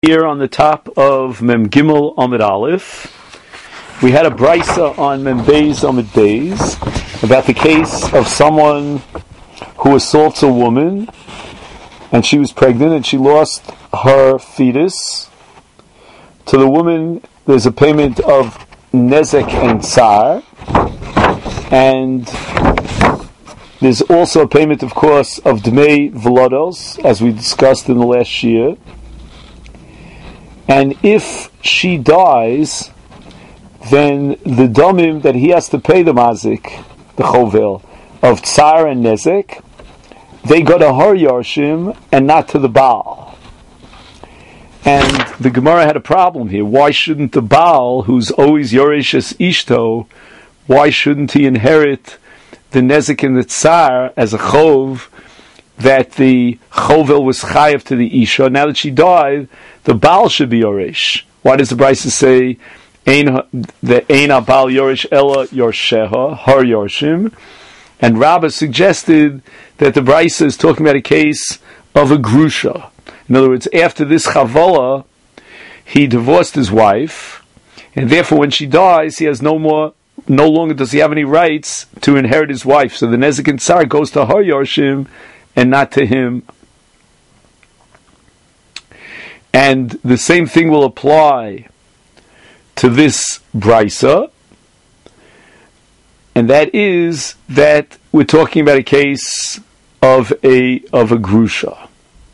Here on the top of Mem Gimel Amid Aleph, we had a brisa on Mem Beis Amid Beis about the case of someone who assaults a woman, and she was pregnant and she lost her fetus. To the woman, there's a payment of nezek and tsar, and there's also a payment, of course, of dmei vlodos, as we discussed in the last year. And if she dies, then the domim that he has to pay the mazik, the chovel, of tsar and nezek, they go to her yarshim and not to the Baal. And the Gemara had a problem here. Why shouldn't the Baal, who's always yoreshes ishto, why shouldn't he inherit the nezek and the tsar as a chov that the chovel was chayav to the isha? Now that she died, the Baal should be yoresh. Why does the Brisa say that Eina Baal yoresh ella yorsheha, her yorshim? And Rabbah suggested that the Brisa is talking about a case of a grusha. In other words, after this chavala, he divorced his wife, and therefore when she dies, he has no longer does he have any rights to inherit his wife. So the nezek and tsar goes to her yorshim and not to him. And the same thing will apply to this brisa, and that is that we're talking about a case of a grusha.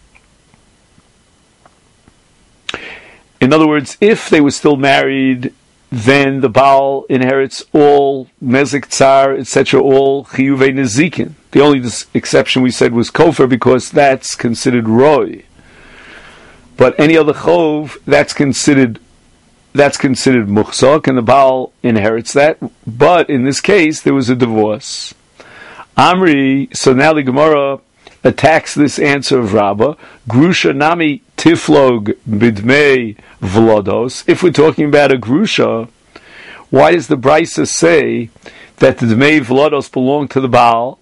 In other words, if they were still married, then the Baal inherits all nezek, tsar, etc., all chiyuvei nezikin. The only exception we said was kofar, because that's considered roy. But any other chov, that's considered muchzak, and the Baal inherits that. But in this case, there was a divorce. Amri, so now the Gemara attacks this answer of Rabbah. Grusha nami tiflog bidmei vlodos. If we're talking about a grusha, why does the Brisa say that the dmei vlodos belong to the Baal?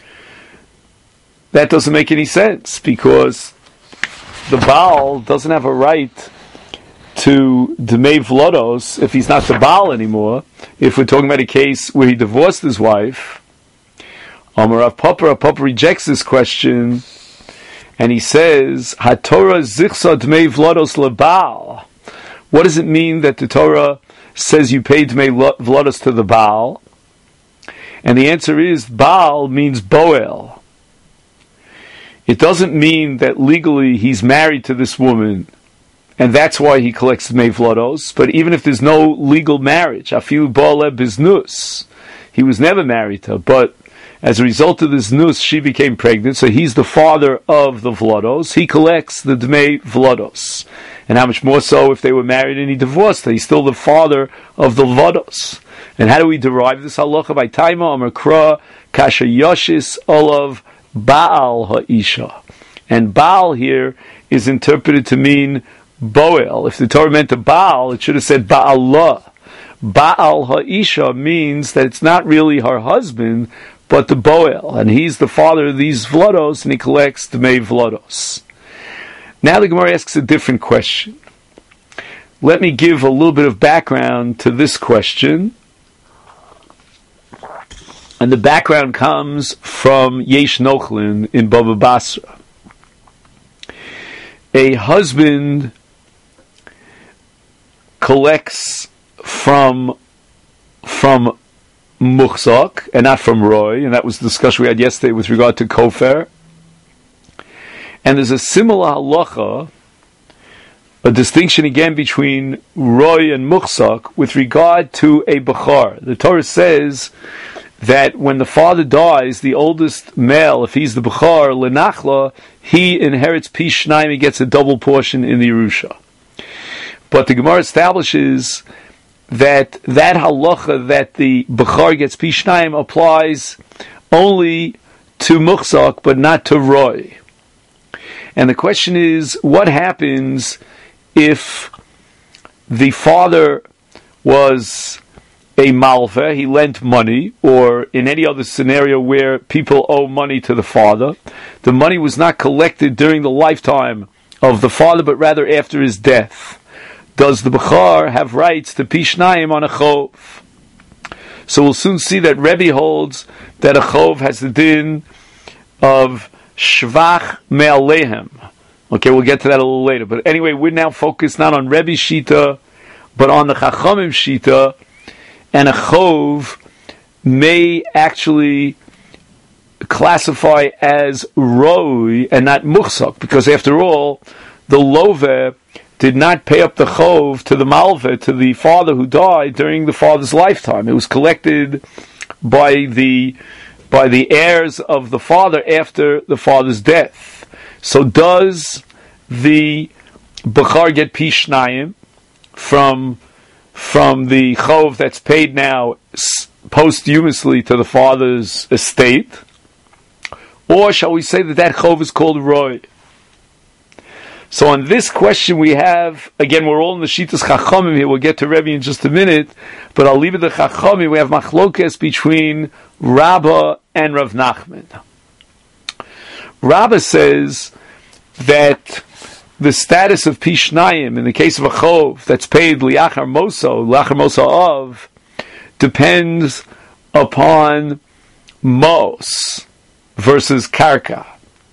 That doesn't make any sense, because the Baal doesn't have a right to dmei vlodos if he's not the Baal anymore. If we're talking about a case where he divorced his wife, Rav Papa rejects this question, and he says, HaTorah zichsa dmei vlodos leBaal. What does it mean that the Torah says you pay dmei vlodos to the Baal? And the answer is, Baal means Boel. It doesn't mean that legally he's married to this woman, and that's why he collects dmei vlodos. But even if there's no legal marriage, afilu bo'ale biznus, he was never married to her, but as a result of this nus, she became pregnant, so he's the father of the vlodos. He collects the dmei vlodos. And how much more so if they were married and he divorced her? He's still the father of the vlodos. And how do we derive this halacha? By taima amar kra kasha yoshis olav Baal ha'isha. And Baal here is interpreted to mean Boel. If the Torah meant a Baal, it should have said Ba'alah. Baal ha'isha means that it's not really her husband, but the Boel, and he's the father of these vlodos, and he collects the dmei vlodos. Now the Gemara asks a different question. Let me give a little bit of background to this question, and the background comes from Yesh Nochlin in Baba Basra. A husband collects from muchzak and not from roy, and that was the discussion we had yesterday with regard to kofar. And there's a similar halacha, a distinction again between roy and muchzak with regard to a bechar. The Torah says that when the father dies, the oldest male, if he's the bechar, lenachla, he inherits pi shnayim, he gets a double portion in the Yerusha. But the Gemara establishes that halacha that the bechar gets pi shnayim applies only to muchzak, but not to roy. And the question is, what happens if the father was a malva, he lent money, or in any other scenario where people owe money to the father, the money was not collected during the lifetime of the father, but rather after his death, does the Bechor have rights to Pishnayim on a Chov? So we'll soon see that Rebbe holds that a Chov has the din of Shvach Me'alehem. Okay, we'll get to that a little later. But anyway, we're now focused not on Rebbe Shita, but on the Chachamim Shita, and a Chov may actually classify as Roi and not Muchsak, because after all, the Loveh did not pay up the Chov to the Malveh, to the father who died during the father's lifetime. It was collected by the heirs of the father after the father's death. So does the Bechor get Pishnayim from the Chov that's paid now posthumously to the father's estate? Or shall we say that Chov is called Roy? So on this question we have, again, we're all in the Shitas Chachamim here, we'll get to Rebbe in just a minute, but I'll leave it to Chachamim. We have machlokes between Rabbah and Rav Nachman. Rabbah says that the status of Pishnayim, in the case of a Chov that's paid Liachar Moso of, depends upon Mos versus Karka.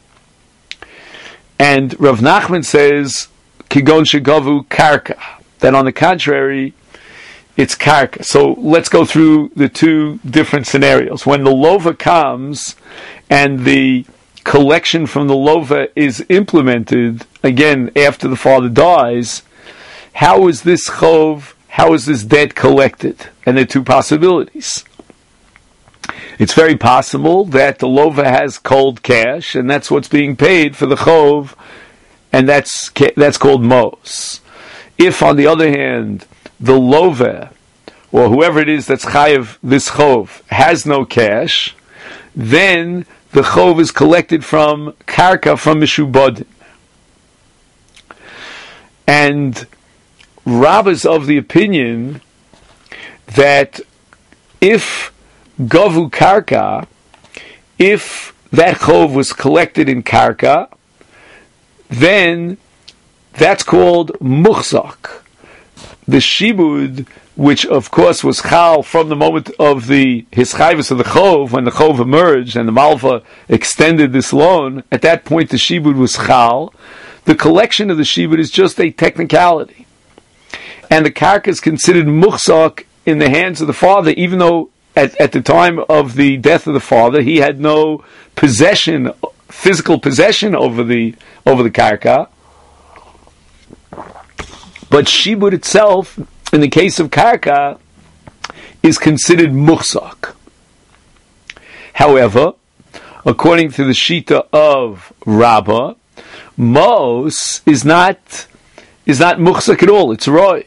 And Rav Nachman says, Kigon Shegavu Karka, that on the contrary, it's Karka. So let's go through the two different scenarios. When the Lova comes and the collection from the Lova is implemented, again, after the father dies, how is this Chov, how is this debt collected? And there are two possibilities. It's very possible that the Lova has cold cash, and that's what's being paid for the Chov, and that's called Mos. If, on the other hand, the Lova, or whoever it is that's Chayev this Chov, has no cash, then the Chov is collected from Karka, from Mishubadim. And Rabbah's of the opinion that if Gavu Karka, if that Chov was collected in Karka, then that's called Muchzak. The Shibud, which of course was Chal from the moment of the Hischayvus of the Chov, when the Chov emerged and the Malva extended this loan, at that point the Shibud was Chal. The collection of the Shibud is just a technicality. And the Karka is considered Muchzak in the hands of the father, even though at the time of the death of the father, he had no possession, physical possession over the karka. But shibud itself, in the case of karka, is considered muchzak. However, according to the shita of Rabbah, Mos is not muchzak at all. It's roy.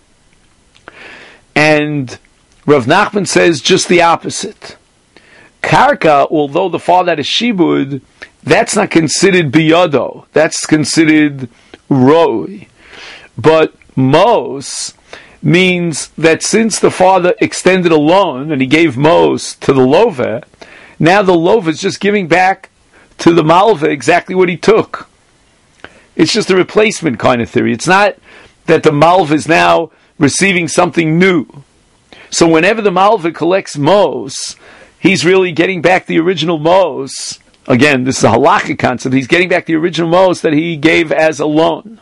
And Rav Nachman says just the opposite. Karka, although the father had a shibud, that's not considered biyado. That's considered roi. But Mos means that since the father extended a loan and he gave Mos to the Lova, now the Lova is just giving back to the Malva exactly what he took. It's just a replacement kind of theory. It's not that the Malva is now receiving something new. So whenever the Malva collects Mos, he's really getting back the original Mos. Again, this is a halachic concept. He's getting back the original Mos that he gave as a loan.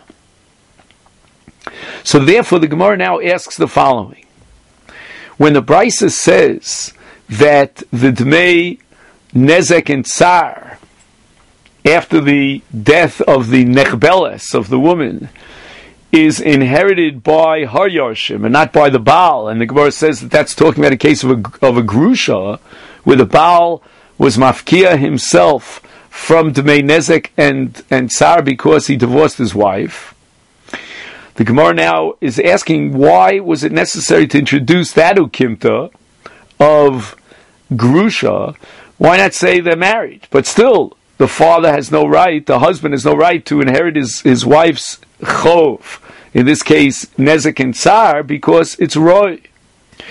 So therefore, the Gemara now asks the following. When the Brisa says that the Dmei Nezek and Tsar, after the death of the Nechbeles, of the woman, is inherited by Har Yarshim and not by the Baal, and the Gemara says that that's talking about a case of a Grusha, where the Baal was Mafkia himself from Dmei Nezek and Tsar because he divorced his wife. The Gemara now is asking, why was it necessary to introduce that Ukimta of Grusha? Why not say they're married? But still, the father has no right, the husband has no right to inherit his wife's chov, in this case, Nezek and Tsar, because it's Roy.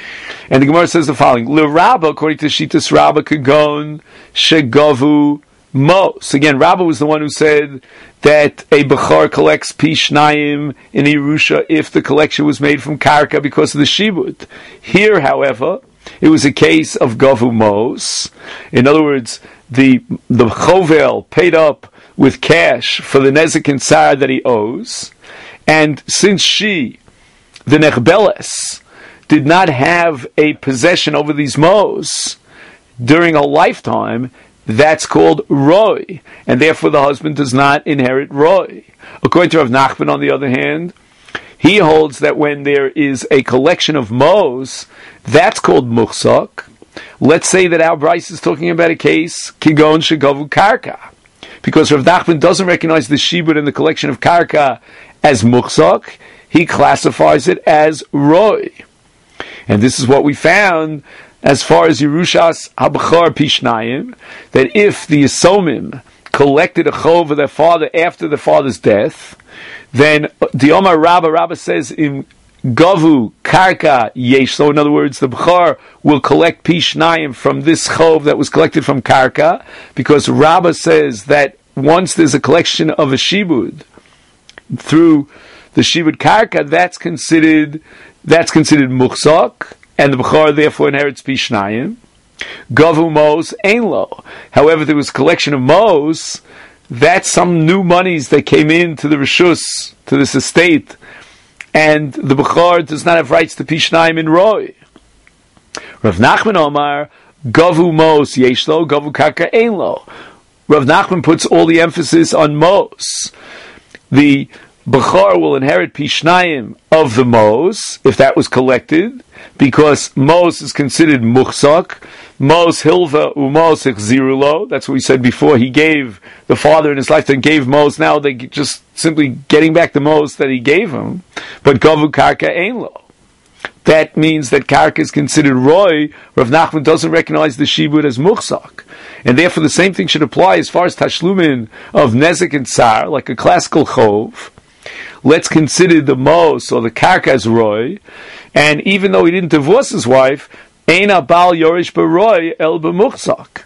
And the Gemara says the following, L'Rabba, according to Shitas Rabba, Kagon, Shegavu, Mos. Again, Rabbah was the one who said that a Bechor collects Pi Shnayim in Yerusha if the collection was made from Karka because of the Shibud. Here, however, it was a case of Gavu Mos. In other words, the Chovel paid up with cash for the Nezek and Tsar that he owes, and since she, the Nechbeles, did not have a possession over these Mos during a lifetime, that's called Roy, and therefore the husband does not inherit Roy. According to Rav Nachman, on the other hand, he holds that when there is a collection of Mos, that's called Muchsak. Let's say that our Bryce is talking about a case, Kigon Shegavu Karka, because Rav Nachman doesn't recognize the Shibud in the collection of Karka as Muchsak, he classifies it as Roy. And this is what we found as far as Yerushas Habachar Pishnayim, that if the Yisomim collected a chov of their father after the father's death, then the Omar Rabbah says in Gavu Karka Yesh. So in other words, the Bechor will collect Pishnayim from this chov that was collected from Karka, because Rabbah says that once there's a collection of a Shibud through the Shibud Karka, that's considered Muchsak, and the Bechor therefore inherits Pishnayim. Gavu Mos Ein Lo. However, there was a collection of Mos, that's some new monies that came into the Rishus, to this estate, and the Bechor does not have rights to Pishnayim in Roy. Rav Nachman Omar, Gavu Mos Yesh Lo, Gavu Karka Ein Lo. Rav Nachman puts all the emphasis on Mos. The Bechor will inherit Pishnayim of the Mos, if that was collected, because Mos is considered Muchsak. Mos Hilva Umos Ichzirulo. That's what we said before. He gave the father in his lifetime, gave Mos. Now they just simply getting back the Mos that he gave him. But Gavu Karka Ein Lo. That means that Karka is considered Roy. Rav Nachman doesn't recognize the Shibud as Muchsak. And therefore the same thing should apply as far as Tashlumin of Nezek and Tsar, like a classical Chov. Let's consider the Mos or the Karka as Roy. And even though he didn't divorce his wife, Eina Bal Yorish Baroy El B'Muchsak.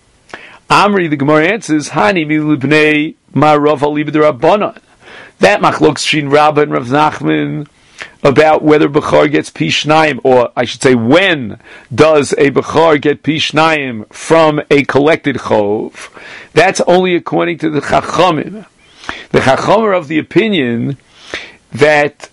Amri, the Gemara answers, Hani mi libnei ma Rav Alibid Rabbanon. That machlok shin Rabbah and Rav Nachman about whether Bechor gets Pishnayim, or I should say, when does a Bechor get Pishnayim from a collected Chov? That's only according to the Chachamim. The Chachamim are of the opinion that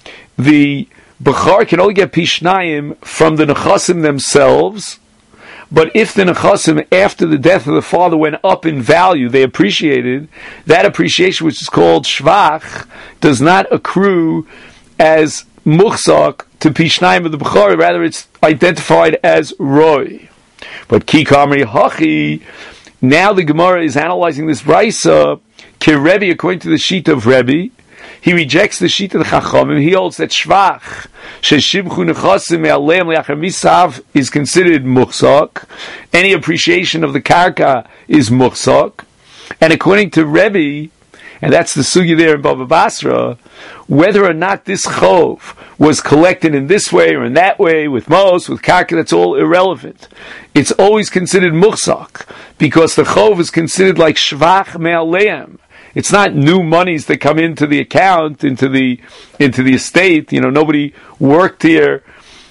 the Bechor can only get Pishnayim from the Nechasim themselves, but if the Nechasim, after the death of the father, went up in value, they appreciated, that appreciation, which is called Shvach, does not accrue as Muchsak to Pishnayim of the Bechor, rather it's identified as Roy. But Ki Kamri Hachi, now the Gemara is analyzing this Brisa, Ki Rebbe, according to the sheet of Rebbe, he rejects the sheet of the Chachamim. He holds that Shvach, Sheshibchu Nechasim Me'aleim Le'achar Misav, is considered Muchsak. Any appreciation of the Karka is Muchsak. And according to Rebbe, and that's the sugya there in Bava Basra, whether or not this Chov was collected in this way or in that way, with Mos, with Karka, that's all irrelevant. It's always considered Muchsak, because the Chov is considered like Shvach Me'aleim. It's not new monies that come into the account, into the estate. Nobody worked here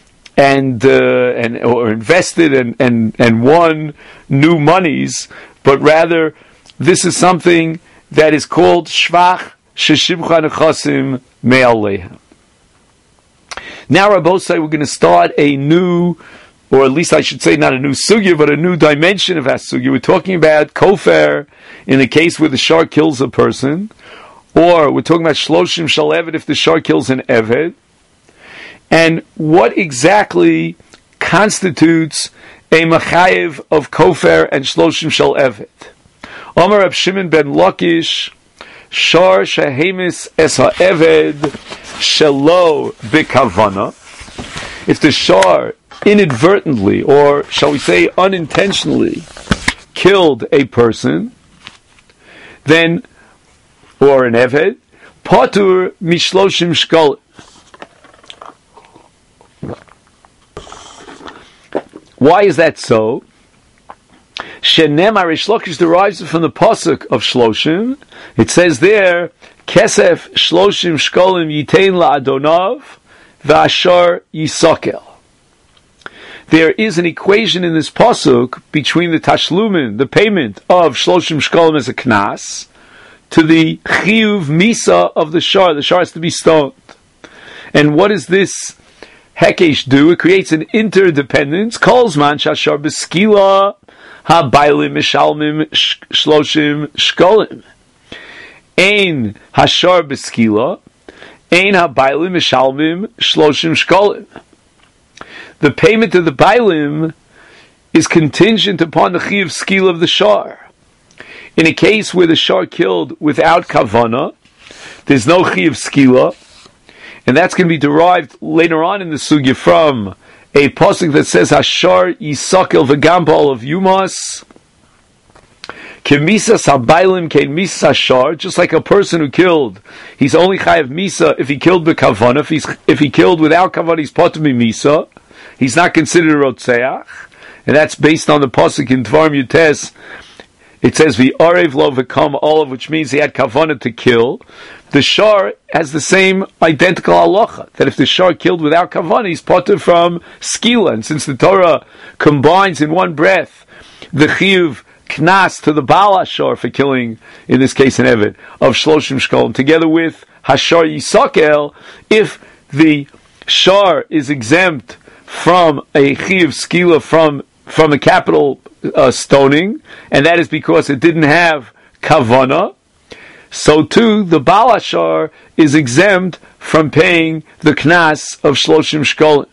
and or invested and won new monies, but rather this is something that is called Shvach Sheshibcha Nechasim Me'alehem. Now, Rabbosai, we're going to start a new, or at least I should say not a new sugya, but a new dimension of that sugya. We're talking about kofer in the case where the shar kills a person, or we're talking about shloshim shal eved if the shar kills an eved. And what exactly constitutes a machayev of kofer and shloshim shal eved? Omar Reb Shimon ben Lakish, shar shehemis es ha'eved shelo b'kavana. If the shar inadvertently, or shall we say unintentionally, killed a person, then, or an eved, patur mishloshim shkol. Why is that so? Shenemar Reish Lakish derives from the pasuk of Shloshim. It says there, Kesef Shloshim Shkolim Yitein LaAdonav V'Ashar Yisakel. There is an equation in this pasuk between the tashlumin, the payment of Shloshim Shkolim as a knas, to the chiyuv misa of the shar. The shar has to be stoned. And what does this hekesh do? It creates an interdependence. Kolzman shashar beskila ha-bailim mishalmim shloshim shkolim. Ein hashar beskila, ein ha-bailim mishalmim shloshim shkolim. The payment of the bailim is contingent upon the chiyuv skila of the shar. In a case where the shar killed without kavana, there's no chiyuv skila, and that's going to be derived later on in the sugya from a pasuk that says Hashar Yisakel v'gambal of Yumas Kemisas habaylim kein misas hashar. Just like a person who killed, he's only chayav misa if he killed b'kavana. If he killed without kavana, he's potem misa. He's not considered a rotzeach, and that's based on the pasuk in Dvarim Yutes. It says v'arev lo v'kam olav, which means he had kavana to kill. The shar has the same identical halacha, that if the shar killed without kavanah, he's potter from skila. And since the Torah combines in one breath the chiyuv knas to the baal hashar for killing, in this case an eved, of shloshim shkolim, together with hashar yisakel, if the shar is exempt from a chiyuv skila from a capital stoning, and that is because it didn't have kavanah, so too the Baal Hashar is exempt from paying the knas of Shloshim Shkolim.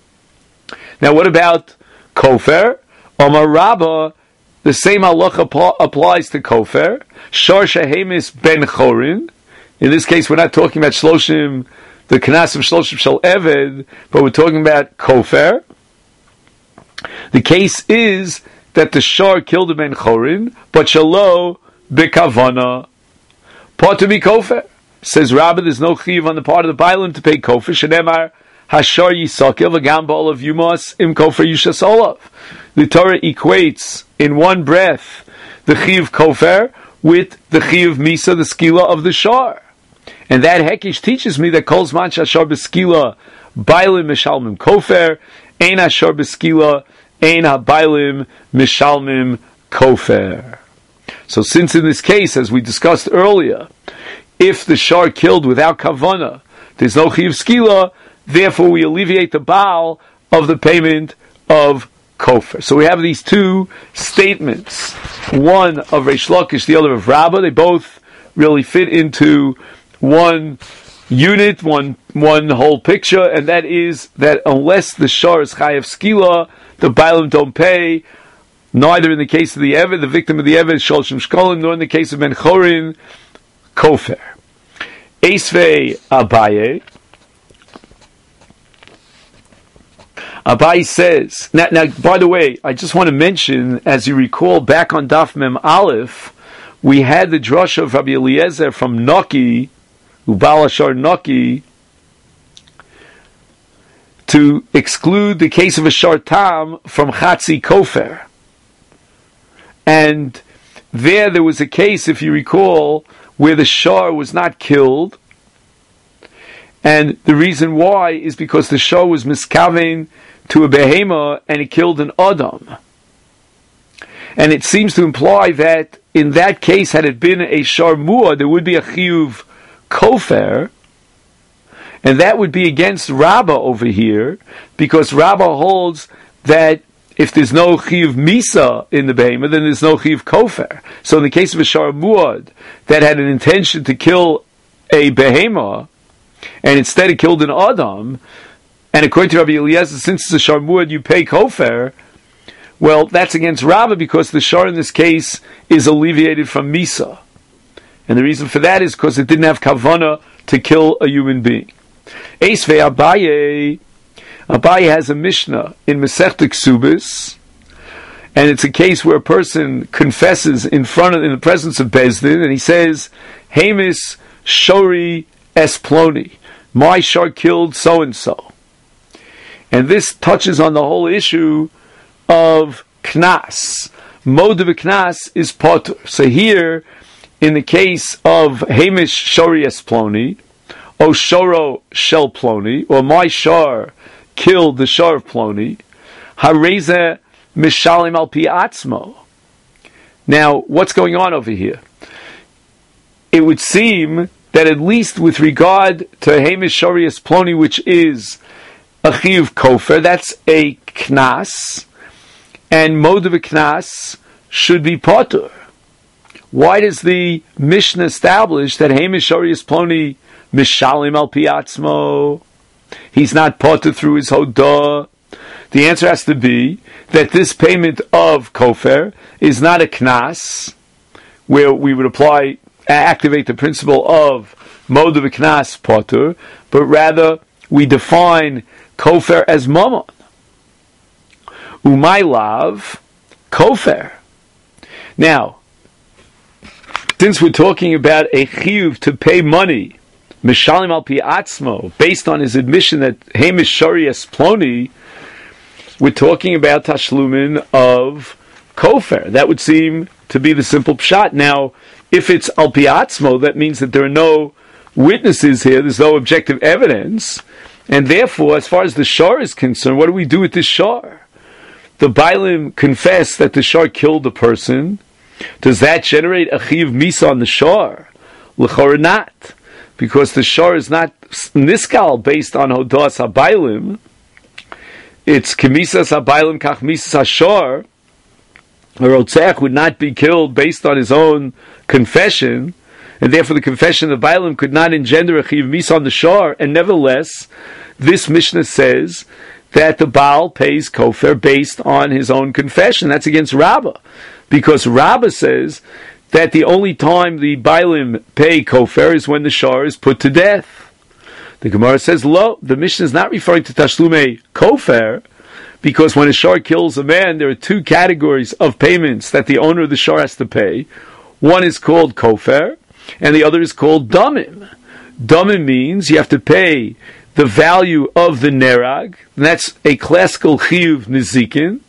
Now what about Kofer? Omar Rabba, the same halacha applies to Kofer. Shar Shehemis Ben Chorin. In this case we're not talking about Shloshim, the knas of Shloshim Shel Eved, but we're talking about Kofer. The case is that the Shar killed a Ben Chorin, but Shalo B'Kavana. Part to be kofer. Says Rabbi, there's no chiyuv on the part of the bailim to pay kofer. Shenemar hashar yisakel v'gambal of yumas im kofer yushas olav. The Torah equates in one breath the chiyuv kofer with the chiyuv misa, the skila of the shar. And that hekish teaches me that kol zman shashar b'skila bailim mishalmim kofer, ein hashar b'skila, ein ha-bailim mishalmim kofer. So since in this case, as we discussed earlier, if the shar killed without kavana, there's no chiyuv skila, therefore we alleviate the baal of the payment of kofer. So we have these two statements, one of Reish Lakish, the other of Rabbah. They both really fit into one unit, one whole picture, and that is that unless the shar is chayav skila, the bailim don't pay. Neither in the case of the Eved, the victim of the Eved, Shloshim Shkolim, nor in the case of Ben Chorin, Kofer. Esvei Abaye. Abaye says, now, by the way, I just want to mention, as you recall, back on Daf Mem Aleph, we had the drasha of Rabbi Eliezer from Noki, Ubal Ashar Noki, to exclude the case of a Shar Tam from Chatzi Kofer. And there was a case, if you recall, where the shar was not killed. And the reason why is because the shar was miskaven to a behema and it killed an adam. And it seems to imply that in that case, had it been a shar mu'ah, there would be a chiyuv kofer. And that would be against Rabbah over here, because Rabbah holds that if there's no chiyuv misa in the behemah, then there's no chiyuv kofer. So in the case of a shar muad that had an intention to kill a behemah, and instead it killed an adam, and according to Rabbi Eliezer, since it's a shar muad, you pay kofer. Well, that's against Rabbah because the shar in this case is alleviated from misa, and the reason for that is because it didn't have kavana to kill a human being. Esvei Abaye. Abaye has a Mishnah in Masechta Ksubis, and it's a case where a person confesses in the presence of Bezdin, and he says, Hamis Shori Esploni, my shar killed so and so. And this touches on the whole issue of Knas. Moed v'knas is potter. So here, in the case of Hamish Shorias Ploni, O Shoro Shel Ploni, or my Shar killed the Shar of Ploni, Hareza Mishalim al Pi Atzmo. Now, what's going on over here? It would seem that at least with regard to Hamish Shorias Ploni, which is a Chiyuv Kofer, that's a Knas, and Moed v'knas should be potter. Why does the Mishnah establish that Hamish Shorias Ploni Mishalim al Pi Atzmo? He's not potter through his Hodah. The answer has to be that this payment of Kofer is not a Knas, where we would activate the principle of Moed v'knas potter, but rather we define Kofer as Mammon. Umay lav Kofer. Now, since we're talking about a chiyuv to pay money, Mishalim al Pi Atzmo, based on his admission that Hamish Shorias Ploni, we're talking about tashlumin of Kofer. That would seem to be the simple pshat. Now, if it's al Pi Atzmo, that means that there are no witnesses here, there's no objective evidence, and therefore, as far as the shar is concerned, what do we do with this shar? The Bailim confess that the shar killed a person. Does that generate a chiyuv misa on the shar? L'chora not, because the shar is not niskal based on hodas haBailim. It's kemisas haBailim kach misas hashar. A rotzeach would not be killed based on his own confession, and therefore the confession of the Bailim could not engender a chiyuv misa on the shar. And nevertheless, this Mishnah says that the Baal pays Kofer based on his own confession. That's against Rabbah, because Rabbah says that the only time the Bailim pay Kofer is when the Shar is put to death. The Gemara says, lo, the Mishnah is not referring to Tashlume Kofer, because when a Shar kills a man, there are two categories of payments that the owner of the Shar has to pay. One is called Kofer, and the other is called Damim. Damim means you have to pay the value of the nerag, and that's a classical chiyuv nizikin.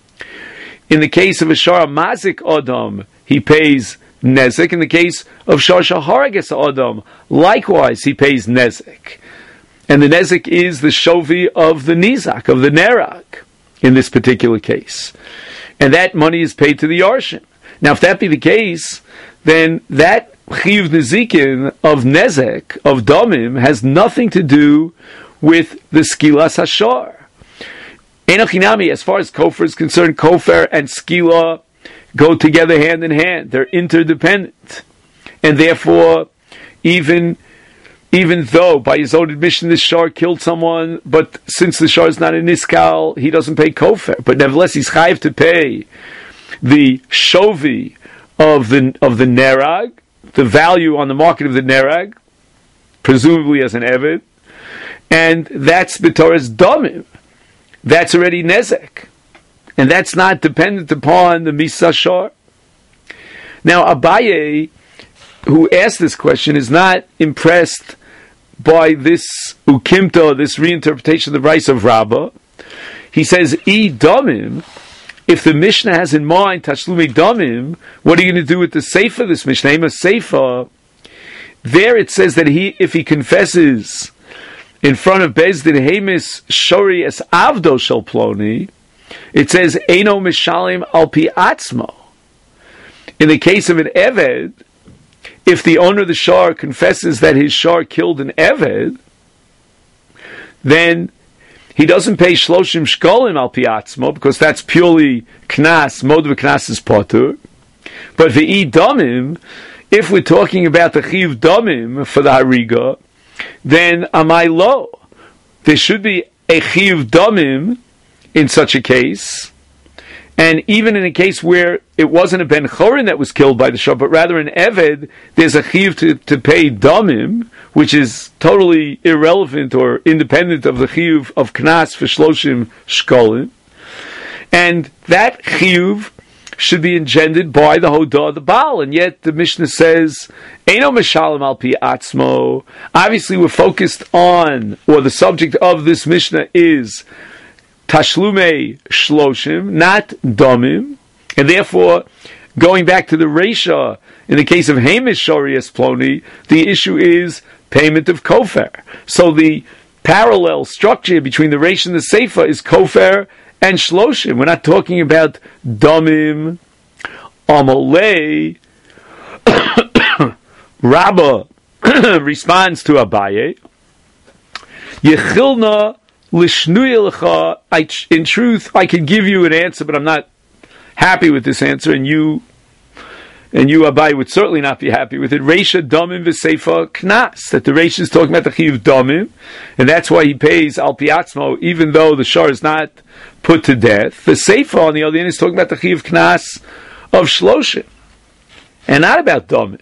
In the case of a shar mazik adam, he pays nezek. In the case of shar shaharages adam, likewise he pays nezek. And the nezek is the shovi of the nizak, of the nerag, in this particular case. And that money is paid to the yarshin. Now, if that be the case, then that chiyuv nezikin of nezek, of damim, has nothing to do with the skilas hashar. Enochinami, as far as kofer is concerned, kofer and skila go together hand in hand. They're interdependent. And therefore, even though by his own admission this shar killed someone, but since the shar is not a niskal, he doesn't pay kofer. But nevertheless, he's chayiv to pay the shovi of the nerag, the value on the market of the nerag, presumably as an eved, and that's b'toras damim. That's already nezek, and that's not dependent upon the misa shar. Now Abaye, who asked this question, is not impressed by this ukimta, this reinterpretation of the rights of Rabbah. He says, damim. If the Mishnah has in mind Tashlumei Damim, what are you going to do with the Seifa of this Mishnah? Name a Seifa. There it says that if he confesses in front of Bezdin Hamish Shori es Avdo Shel Ploni, it says Eino Mishalim al Pi Atzmo. In the case of an Eved, if the owner of the Shar confesses that his Shar killed an Eved, then he doesn't pay Shloshim Shkolim al Pi Atzmo, because that's purely Knas, Moed v'knas is potur. But V'i Damim, if we're talking about the Chiv Damim for the Hariga, then Amai Lo. There should be a Chiv Damim in such a case. And even in a case where it wasn't a Ben Chorin that was killed by the Shah, but rather an Eved, there's a Chiv to pay Damim, which is totally irrelevant or independent of the Chiv of Knas for Shloshim Shkolim. And that Chiv should be engendered by the Hodah, the Baal. And yet the Mishnah says, Eino Mishalim al Pi Atzmo. Obviously we're focused on, or the subject of this Mishnah is Tashlumei Shloshim, not Damim. And therefore, going back to the Reisha, in the case of Hamish Shorias Ploni, the issue is payment of Kofer. So the parallel structure between the Reisha and the Seifa is Kofer and Shloshim. We're not talking about Domim, Amalei. Rabbah responds to Abaye, Yechilna l'shnuyelecha. In truth, I can give you an answer, but I'm not happy with this answer, and you, Abaye, would certainly not be happy with it. Reisha Domim v'Seifa Knas. That the Reisha is talking about the Chiyuv Domim, and that's why he pays Al Piatzmo, even though the Shar is not put to death. The Seifa, on the other hand, is talking about the Chiyuv Knas of Shloshim, and not about Domim.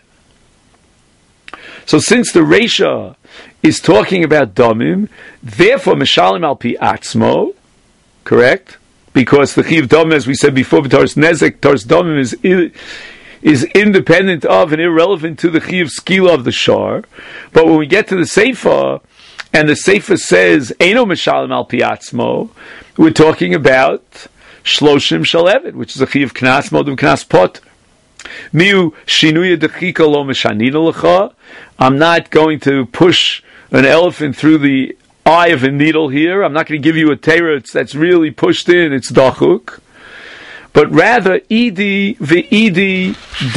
So since the Reisha is talking about Domim, therefore Meshalim Al Pi Atzmo, correct? Because the Chiv Domim, as we said before, Taurus Nezek, Taurus Domim is independent of and irrelevant to the Chiv Skila of the Shar. But when we get to the Seifa, and the Seifa says Eino Meshalim Al Pi Atzmo, we're talking about Shloshim Shalevet, which is a Chiv Knas Modum Knas Pot. Miu shinuya dechika lo meshanina lecha. I'm not going to push an elephant through the eye of a needle here. I'm not going to give you a teretz that's really pushed in. It's dachuk, but rather idi ve'idi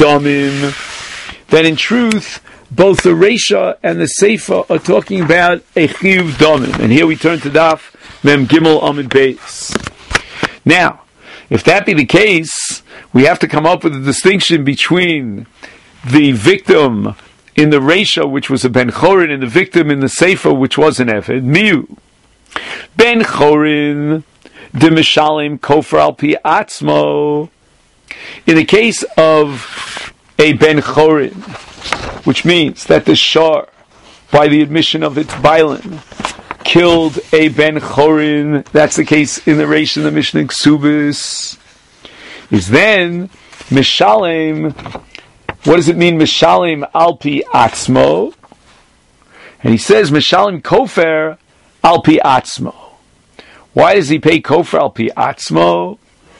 domim. That in truth, both the Reisha and the Seifa are talking about a chiv domim. And here we turn to Daf Mem Gimel Amid Beis. Now, if that be the case, we have to come up with a distinction between the victim in the Reisha, which was a Ben Chorin, and the victim in the Seifa, which was an Eved. Miu. Ben Chorin, de Mishalim Kofer Al Pi Atzmo. In the case of a Ben Chorin, which means that the Shar, by the admission of its Bailan, killed a Ben Chorin, that's the case in the Reisha and the Mishnah Ksubis, is then Mishalim. What does it mean, Mishalim Alpi Atzmo? And he says Mishalim Kofer Alpi Atzmo. Why does he pay Kofer Alpi Atzmo?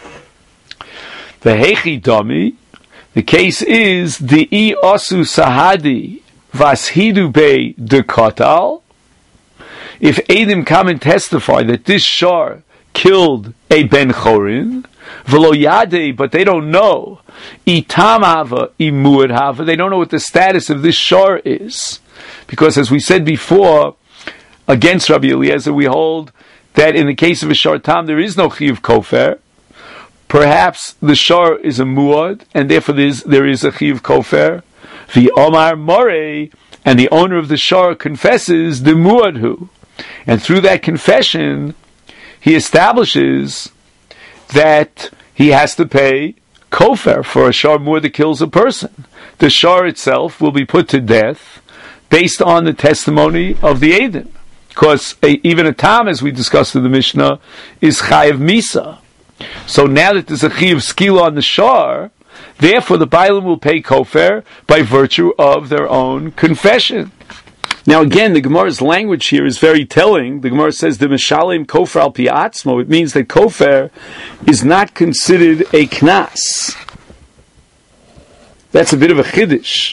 The Hechi Dami, the case is the I Osu Sahadi Vashidu Be de Kotal. If Eidim come and testify that this Shar killed a Ben Chorin, V'lo Yadei, but they don't know, Itam Hava, Imuad Hava, they don't know what the status of this Shar is. Because as we said before, against Rabbi Eliezer, we hold that in the case of a Shar Tam, there is no Chiv Kofer. Perhaps the Shar is a Muad, and therefore there is a Chiv Kofer. The Omar More, and the owner of the Shar confesses the Muadhu. And through that confession, he establishes that he has to pay Kofer for a Shar Muad that kills a person. The Shar itself will be put to death based on the testimony of the Eidim. Because even a Tam, as we discussed in the Mishnah, is Chayev Misa. So now that there's a Chayev Skila on the Shar, therefore the Bailam will pay Kofer by virtue of their own confession. Now again, the Gemara's language here is very telling. The Gemara says the Mishalim Kofer Al Pi Atzmo. It means that Kofer is not considered a Knas. That's a bit of a Chiddush.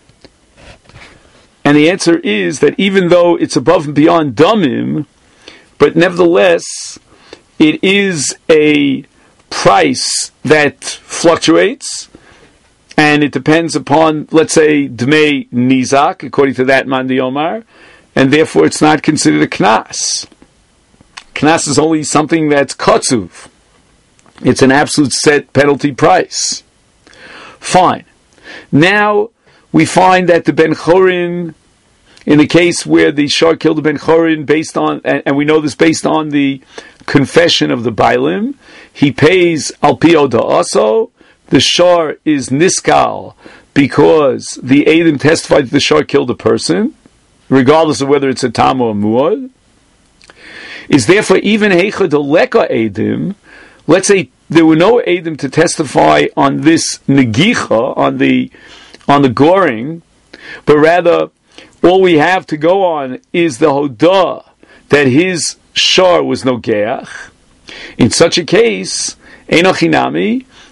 And the answer is that even though it's above and beyond Damim, but nevertheless, it is a price that fluctuates, and it depends upon, let's say, Dmei Nizak, according to that Mandi Omar, and therefore it's not considered a Knas. Knas is only something that's Kotzuv. It's an absolute set penalty price. Fine. Now, we find that the Ben Chorin, in the case where the Shar killed the Ben Chorin based on, and we know this based on the confession of the Bailim, he pays Al Pio Da'aso. The Shar is Niskal because the Eidim testified that the Shar killed a person, regardless of whether it's a Tam or a Muad. Is therefore even Heicha Deleka Eidim, let's say there were no Eidim to testify on this Negicha, on the goring, but rather all we have to go on is the Hodah that his Shar was no Geach. In such a case, Einochinami,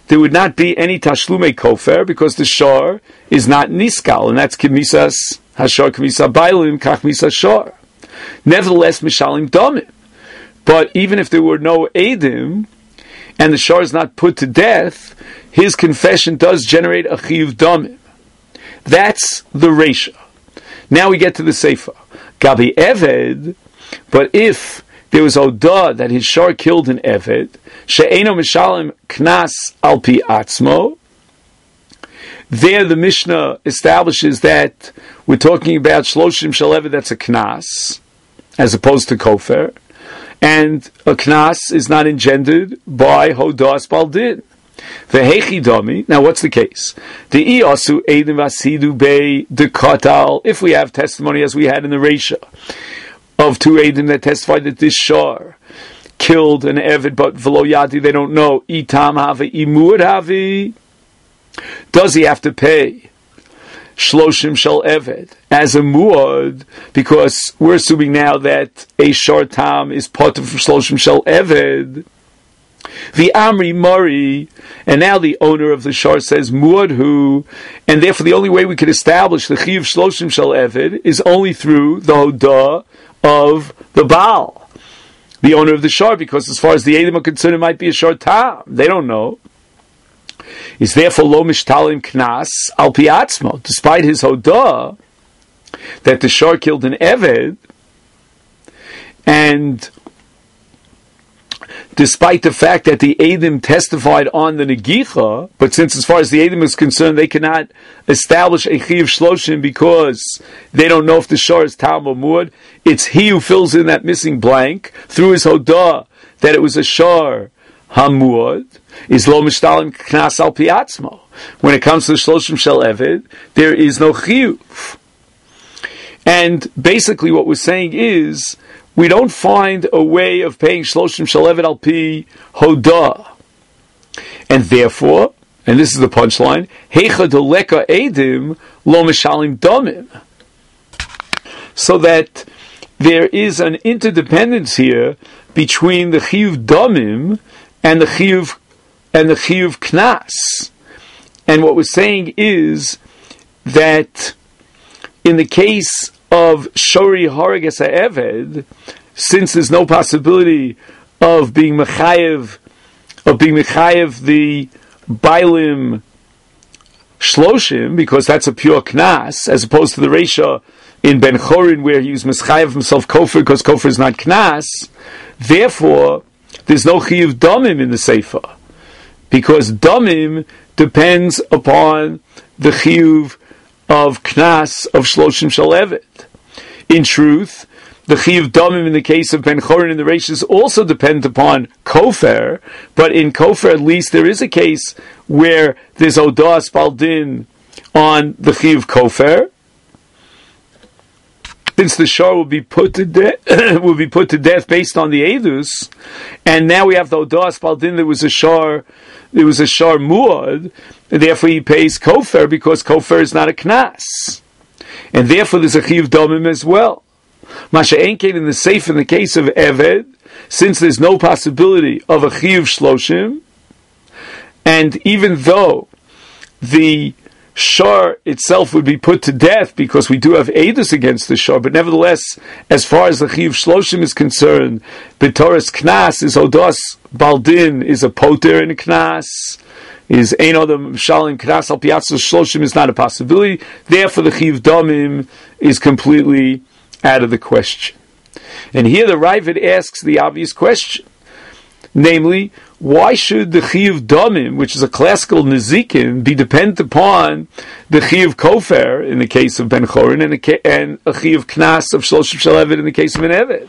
there would not be any tashlume kofer because the shor is not niskal, and that's kimisas hashor kimisa bailim kach misa shor. Nevertheless, mishalim domim. But even if there were no edim, and the shor is not put to death, his confession does generate a chiyuv domim. That's the reisha. Now we get to the seifa. Gabi eved, but if there was odah that his shor killed an eved, she'eno mishalim knas al pi atzmo, there the Mishnah establishes that we're talking about shloshim shel eved, that's a knas, as opposed to kofer, and a knas is not engendered by hodas baldin. Vehechi domi. Now, what's the case? The iasu edim vasidu bei de katal. If we have testimony as we had in the Reisha of two edim that testified that this shor killed an eved, but velo yadi they don't know. Itam havi imur havi. Does he have to pay shloshim shel eved as a muad, because we're assuming now that a shor tam is part of shloshim shel eved. The Amri Mari, and now the owner of the shor says muadhu, and therefore the only way we could establish the chiyuv shloshim shel eved is only through the hodah of the Baal, the owner of the shor, because as far as the edim are concerned, it might be a shor tam. They don't know. Is therefore lo mishtalim knas al pi atzmo, despite his hodah that the shor killed an eved, and despite the fact that the edim testified on the negicha, but since as far as the edim is concerned, they cannot establish a chiyuv shloshim because they don't know if the shor is tam or muad. It's he who fills in that missing blank through his hodah that it was a shor hamuad. Is lo mishtalim knas al pi atzmo. When it comes to the shloshim shel eved, there is no chiyuv. And basically what we're saying is, we don't find a way of paying shloshim shel eved al pi hodah. And therefore, and this is the punchline, heicha deleka edim lo mishalim domim. So that there is an interdependence here between the chiyuv domim and the chiyuv knas. And what we're saying is that in the case of shori haragas ha'eved, since there's no possibility of being mechayev the bailim shloshim, because that's a pure knas, as opposed to the Reisha in Ben Chorin where he was mechayev himself kofer because kofer is not knas. Therefore, there's no chiyuv domim in the sefer, because domim depends upon the chiyuv of knas of shloshim shel eved. In truth, the chiyuv domim in the case of Ben Chorin and the Reishis also depend upon kofer, but in kofer at least there is a case where there's odas baldin on the chiyuv kofer, since the shor will be put to death, based on the edus, and now we have the odas baldin. There was a shor muad, and therefore he pays kofer because kofer is not a knas, and therefore there's a chiyuv domim as well. Masha Enkein in the safe in the case of eved, since there's no possibility of a chiyuv shloshim, and even though the shor itself would be put to death because we do have edus against the shor, but nevertheless, as far as the chiyuv shloshim is concerned, b'toras knas is odas baldin is a poter in a knas, is ein odam shalim knas al piatzos shloshim is not a possibility. Therefore, the chiyuv domim is completely out of the question. And here the Ravid asks the obvious question, namely, why should the chiyuv domim, which is a classical nezikin, be dependent upon the chiyuv kofer in the case of Ben Chorin and a chiyuv knas of shloshim shel eved in the case of an eved?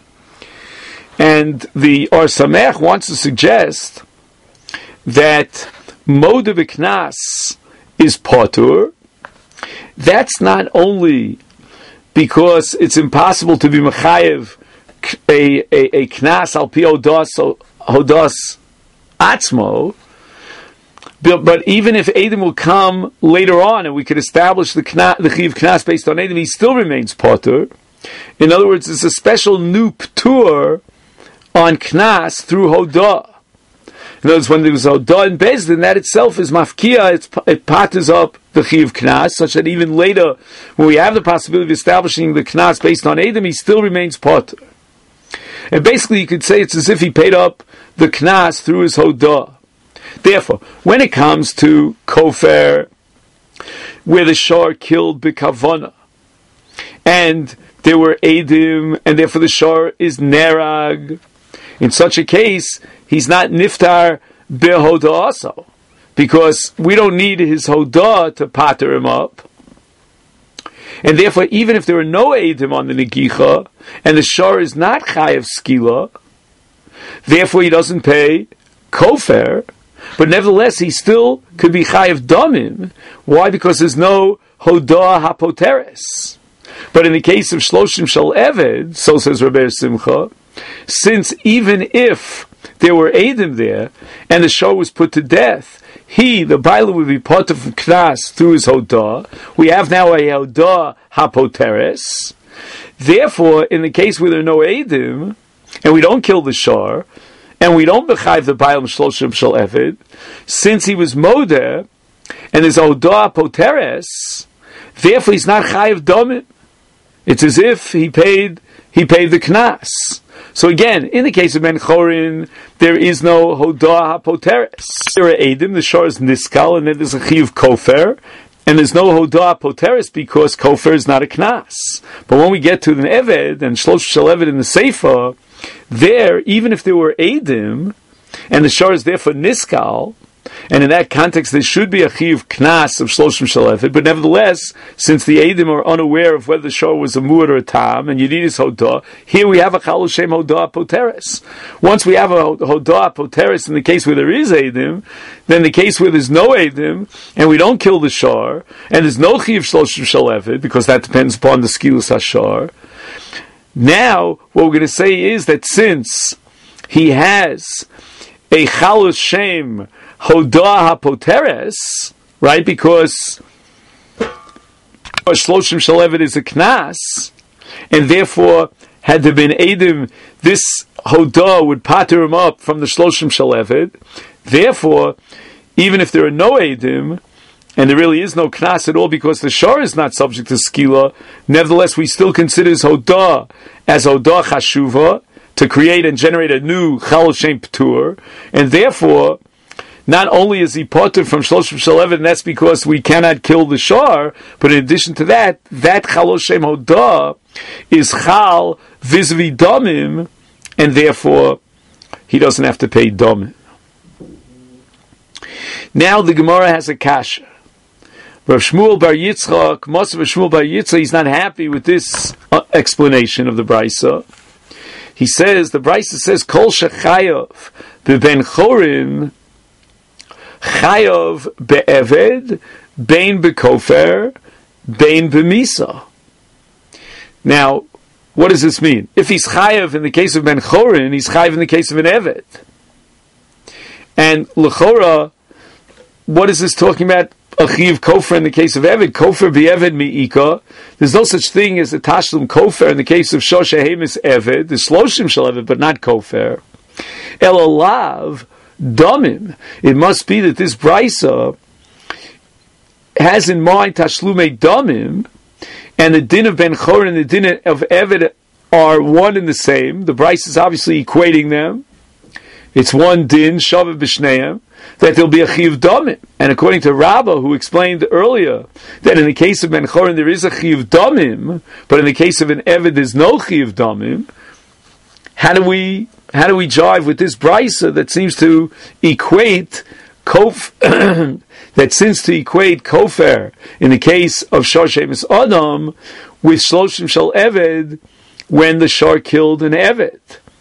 And the Or Samech wants to suggest that moda b'knas is potur. That's not only because it's impossible to be mechayev a knas al pi hodas atzmo, but even if Edom will come later on and we could establish the chiyuv knas based on Edom, he still remains potur. In other words, it's a special new ptur on knas through hodah. In other words, when there was Hodah in Bezdin, that itself is mafkia, it patters up the Chiyuv Knas, such that even later, when we have the possibility of establishing the Knas based on Edom, he still remains potter. And basically, you could say it's as if he paid up the Knas through his Hodah. Therefore, when it comes to Kofer, where the Shor killed B'Kavona, and there were Edim, and therefore the Shor is Nerag, in such a case, he's not Niftar Be'Hodah also, because we don't need his Hodah to patter him up. And therefore, even if there were no Edim on the Negicha, and the Shor is not Chayav Skila, therefore he doesn't pay Kofer, but nevertheless he still could be Chayav Damim. Why? Because there's no Hodah HaPoteres. But in the case of Shloshim Shal Eved, so says Rabbi Simcha, since even if there were Edim there, and the Shor was put to death, he, the Baila, would be potter from Knas through his Hodah. We have now a Hodah HaPoteres. Therefore, in the case where there are no Edim, and we don't kill the Shor, and we don't bechayiv the Baal Shloshim Shal Eved, since he was Modeh, and there's Hodah HaPoteres, therefore he's not chayiv Domim. It's as if he paid the Knas. So again, in the case of Ben Chorin, there is no Hodah HaPoteres. There are Edim, the Shor is Niskal, and then there's a Chiyuv Kofer, and there's no Hodah HaPoteres because Kofer is not a Knas. But when we get to the Eved, and Shlosh Shal Eved in the Sefer, there, even if there were Edim, and the Shor is therefore Niskal, and in that context there should be a Chiyuv Knas of Shloshim Shal Eved, but nevertheless, since the Edim are unaware of whether the Shor was a Muad or a Tam, and you need his Hodah, here we have a Chal Shem Hodah Poteres. Once we have a Hodah Poteres in the case where there is Edim, then the case where there's no Edim, and we don't kill the Shor, and there's no Chiyuv Shloshim Shal Eved, because that depends upon the Skilus HaShor. Now, what we're going to say is that since he has a Chal Shem Hodah HaPoteres, right? Because Shloshim Shal Eved is a Knas, and therefore, had there been Edim, this Hodah would patter him up from the Shloshim Shal Eved. Therefore, even if there are no Edim, and there really is no Knas at all because the Shor is not subject to Skila, nevertheless, we still consider his Hodah as Hodah Chashuva, to create and generate a new Chal Shem P'tur, and therefore, not only is he potter from Shloshim Shal Eved, and that's because we cannot kill the Shor, but in addition to that, that Chal Shem Hodah is Chal vis-a-vis Domim, and therefore he doesn't have to pay Domim. Now the Gemara has a kasha. Rav Shmuel Bar Yitzchak, Moshe Shmuel Bar Yitzchak, he's not happy with this explanation of the Brisa. He says, the Brisa says, Kol shechayav b'ben chorin chayav be'eved, bein bekofer, bein b'misa. Now, what does this mean? If he's chayav in the case of ben chorin, he's chayav in the case of an eved. And l'chora, what is this talking about? A chiyuv kofer in the case of eved, kofer be'eved mi'ika. There's no such thing as a tashlum kofer in the case of shosha hemis eved. There's shloshim shel eved, but not kofer. El olav damim. It must be that this brisa has in mind tashlume damim, and the din of ben chor and the din of eved are one and the same. The brisa is obviously equating them. It's one din shavu b'shneim, that there'll be a chiyuv damim. And according to Rabbah, who explained earlier that in the case of ben chorin there is a chiyuv damim, but in the case of an eved there's no chiyuv damim. How do we jive with this brisa that seems to equate kofer in the case of shor shemis adam with shloshim shel eved when the shor killed an eved?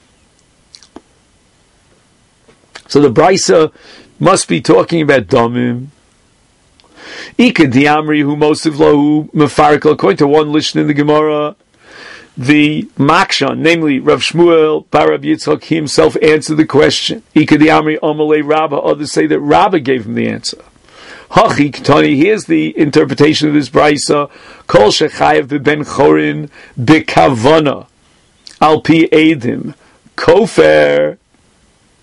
So the brisa must be talking about damim. Ika diamri hu mosiv lahu mefarkel. According to one lishon in the Gemara, the Makshan, namely Rav Shmuel Bar Rav Yitzchak, he himself answered the question. Ika diamri amalei Rabbah. Others say that Rabbah gave him the answer. Hachi Ketani. Here's the interpretation of this brisa. Kol shechayev b'ben chorin b'kavana al pi edim kofer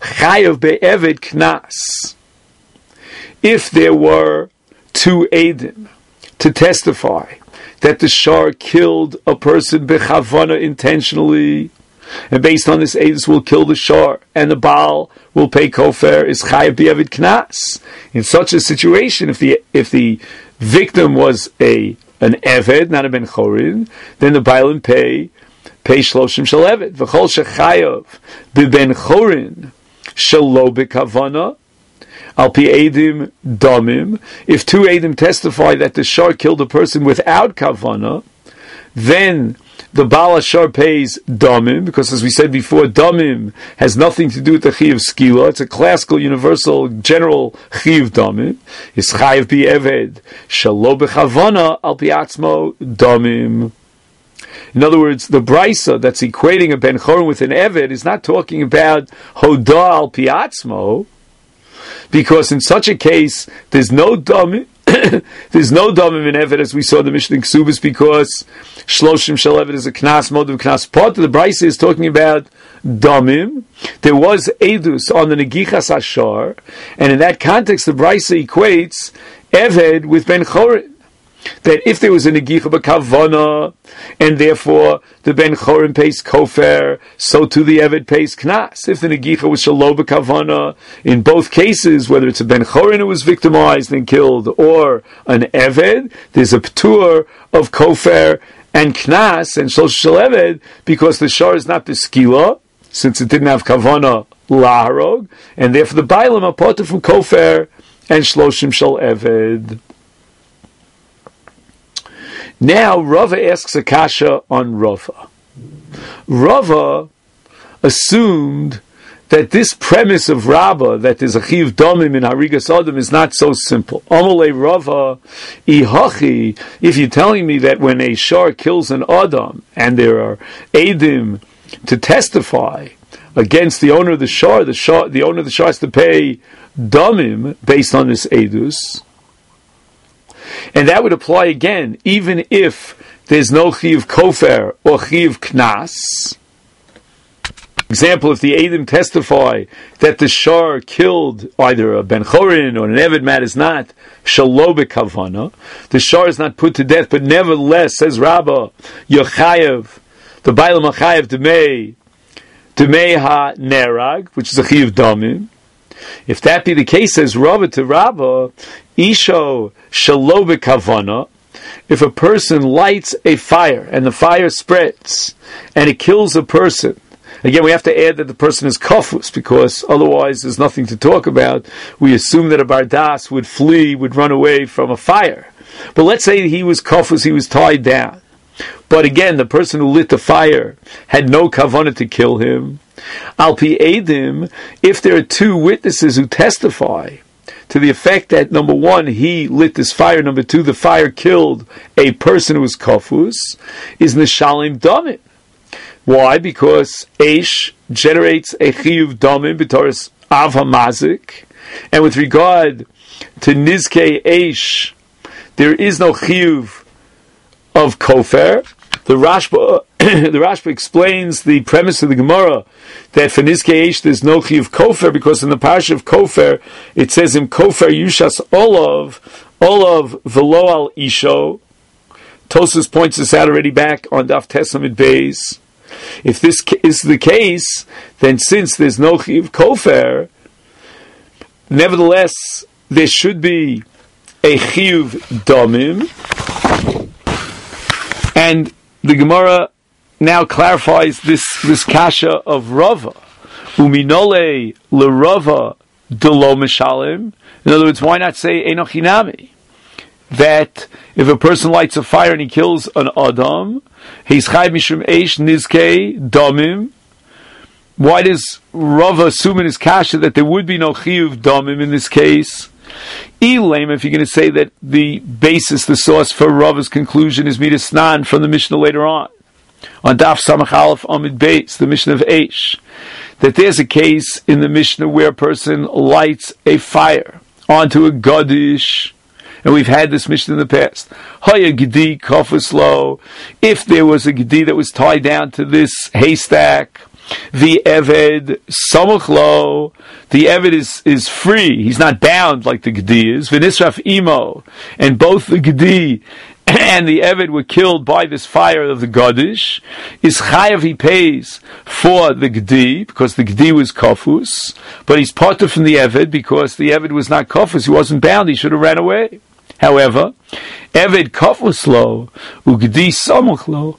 chayav be'eved knas. If there were two Eidim to testify that the Shar killed a person bechavana intentionally, and based on this Eidus will kill the Shar, and the Baal will pay Kofer, is chayav be'eved knas. In such a situation, if the victim was an Eved, not a Ben Chorin, then the Baalim pay shloshim shel Eved. V'chol shechayav be'ben Chorin shelo bekavana al pi edim damim. If two edim testify that the Shar killed a person without kavana, then the Baal Shar pays damim, because as we said before, damim has nothing to do with the chiyuv skila. It's a classical, universal, general chiyuv damim. Is chayav bi eved shelo bechavana al pi atzmo damim. In other words, the brisa that's equating a ben chorin with an eved is not talking about hoda al pi atzmo, because in such a case there's no damim. There's no damim in Eved, as we saw in the Mishnah in Ksubis, because Shloshim Shel Eved is a Knas Modim Knas Pot. The Brisa is talking about damim. There was Eidus on the Negichas Ashar, and in that context the Brisa equates Eved with Ben Chorin. That if there was a Negicha B'Kavana, and therefore the Ben Chorin pays Kofer, so too the Eved pays Knas. If the Negicha was Shelo B'Kavana, in both cases, whether it's a Ben Chorin who was victimized and killed, or an Eved, there's a P'tur of Kofer and Knas, and Shlosh Shel Eved, because the Shar is not the Skila, since it didn't have Kavana Laharog, and therefore the Bailam are potter from Kofer and Shloshim Shel Eved. Now, Rava asks a kasha on Rava. Rava assumed that this premise of Rabbah, that there's a chiyuv damim in harigas adam, is not so simple. Amalei Rava, ihachi, if you're telling me that when a shar kills an adam, and there are edim to testify against the owner of the shar, the owner of the shar has to pay damim based on this edus. And that would apply again, even if there's no chiyuv kofer or chiyuv knas. For example, if the Eidim testify that the Shar killed either a Ben Chorin or an Eved Mat is not shelo b'kavana, the Shar is not put to death, but nevertheless, says Rabbah, Yochayev, the Bailam Achayev Demei ha Nerag, which is a chiyuv damim. If that be the case, says Rabbah to Rabbah, Isho shelo b'kavana, if a person lights a fire and the fire spreads and it kills a person, again we have to add that the person is kafus, because otherwise there's nothing to talk about. We assume that a bardas would flee, would run away from a fire. But let's say he was kafus, he was tied down. But again, the person who lit the fire had no kavanah to kill him. Al pi edim, if there are two witnesses who testify to the effect that, number one, he lit this fire, number two, the fire killed a person who was kafus, is neshalim damim. Why? Because Eish generates a chiyuv damim b'toras av hamazik, and with regard to nizkei Eish, there is no chiyuv of kofer. The Rashba explains the premise of the Gemara that for nizkei Eish there's no chiyuv kofer, because in the parasha of kofer it says in kofer yushas olav v'lo al isho. Tosfos points this out already back on Daf Tesamid Beis. If this is the case, then since there's no chiyuv kofer, nevertheless there should be a chiyuv damim. And the Gemara now clarifies this kasha of Rava. Uminole l'Rava delo mishalim. In other words, why not say enochinami? That if a person lights a fire and he kills an adam, he's chayv mishum eish nizkei damim. Why does Rava assume in his kasha that there would be no chiyuv damim in this case? Elam, if you're going to say that the basis, the source for Rava's conclusion is Midas Snan from the Mishnah later on Daf Samach Aleph Amid Beis, the Mishnah of Eish, that there's a case in the Mishnah where a person lights a fire onto a Gadish, and we've had this Mishnah in the past. Haya Gedi Kafuslo, if there was a Gedi that was tied down to this haystack, The Eved Samuch Lo, the Eved is free. He's not bound like the Gedi is. V'nisraf Imo, and both the Gedi and the Eved were killed by this fire of the Gadish. Is Chayav, he pays for the Gedi, because the Gedi was Kofus, but he's parted from the Eved because the Eved was not Kofus, he wasn't bound, he should have ran away. However, Eved Kofus Lo, Ugedi Samuch Lo,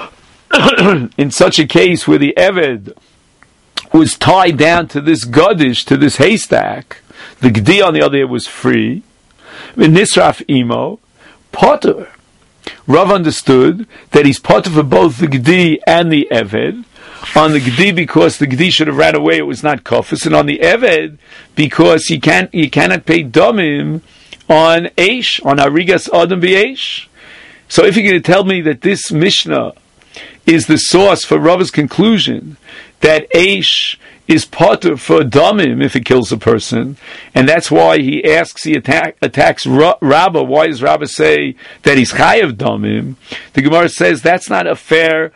in such a case where the Eved was tied down to this Gadish, to this haystack, the Gedi on the other hand was free, Nisraf Imo, Potter. Rav understood that he's Potter for both the Gedi and the Eved. On the Gedi because the Gedi should have ran away, it was not Kofus, and on the Eved because he cannot pay Domim on Eish, on Harigas Adam B'Eish. So if you're going to tell me that this Mishnah is the source for Rav's conclusion that Eish is Potter for Domim if it kills a person, and that's why he attacks Rabbah. Why does Rabbah say that he's Chayav Domim? The Gemara says that's not a fair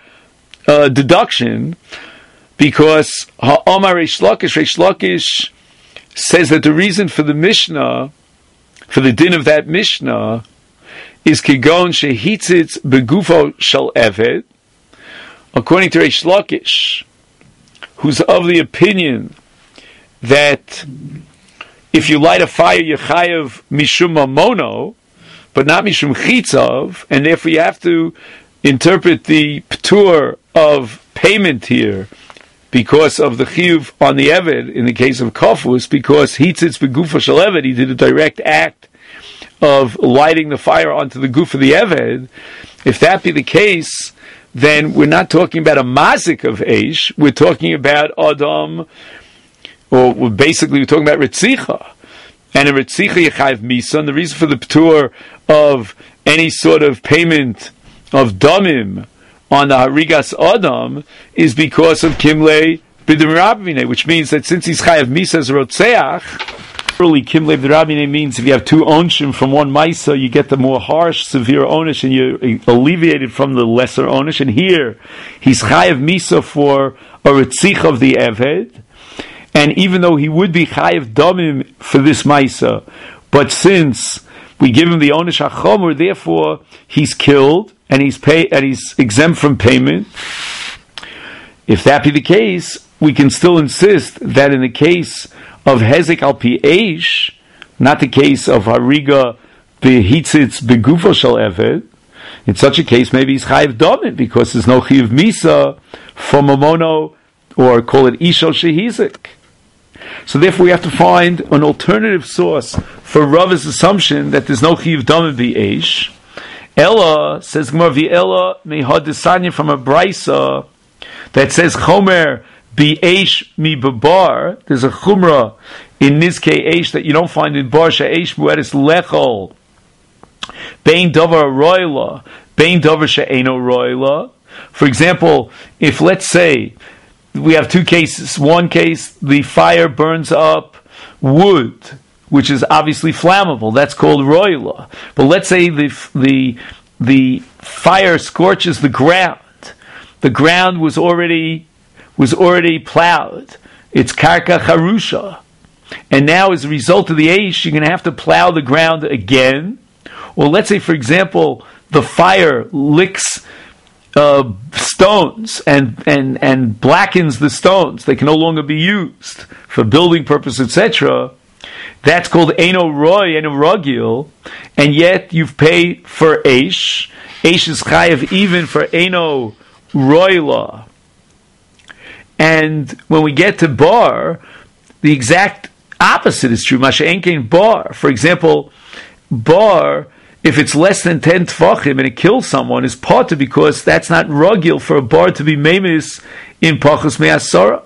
deduction, because Ha'omar Reish Lakish says that the reason for the Mishnah, for the din of that Mishnah, is Kigon Shehitzitz Begufo Shal Eved, according to Reish Lakish, who's of the opinion that if you light a fire, you're chayav mishum mamono, but not mishum chitzav, and therefore you have to interpret the ptur of payment here because of the chiyuv on the Eved in the case of Kofus, because hitzitz begufa shel Eved, he did a direct act of lighting the fire onto the goof of the Eved. If that be the case, then we're not talking about a mazik of Eish, we're talking about Adam, or basically we're talking about Ritzicha. And in Ritzicha you chayav Misa, and the reason for the ptur of any sort of payment of Damim on the Harigas Adam is because of Kimlei B'dim Rabine, which means that since he's chayav Misa as Rotzeach, literally, Kimlev the Rabbi means if you have two onshim from one Maisa, you get the more harsh, severe onish, and you're alleviated from the lesser onish. And here, he's Chayav Misa for a Ritzich of the Eved. And even though he would be Chayav Domim for this Maisa, but since we give him the onish HaChomer, therefore he's killed and he's exempt from payment. If that be the case, we can still insist that in the case of Hezek al pi Eish, not the case of Hariga behitzitz begufo shel Eved, in such a case maybe he's Chayiv Domim because there's no Chayiv Misa for Mamono, or call it Isho Shehizik. So therefore we have to find an alternative source for Rav's assumption that there's no Chayiv Domim Eish. Ella, says Gemara, V'Ella mehad desanya, from a Brisa that says Chomer Eish mi bebar. There's a chumrah in Nizkei Eish that you don't find in Bar She'Eish Mu'eres Lechol Bein Davar Roila Bein Davar She'eno Roila. For example, if let's say we have two cases. One case, the fire burns up wood, which is obviously flammable. That's called Roila. But let's say the fire scorches the ground. The ground was already plowed. It's karka charusha. And now as a result of the Eish, you're going to have to plow the ground again. Or let's say, for example, the fire licks stones and blackens the stones. They can no longer be used for building purpose, etc. That's called Eno Roy, Eno Rogil. And yet you've paid for Eish. Eish is chayav even for Eno Royla. And when we get to bar, the exact opposite is true. Masha Enkein bar. For example, bar, if it's less than 10 tfachim and it kills someone, is potter because that's not rugil for a bar to be memis in pachos me'asara.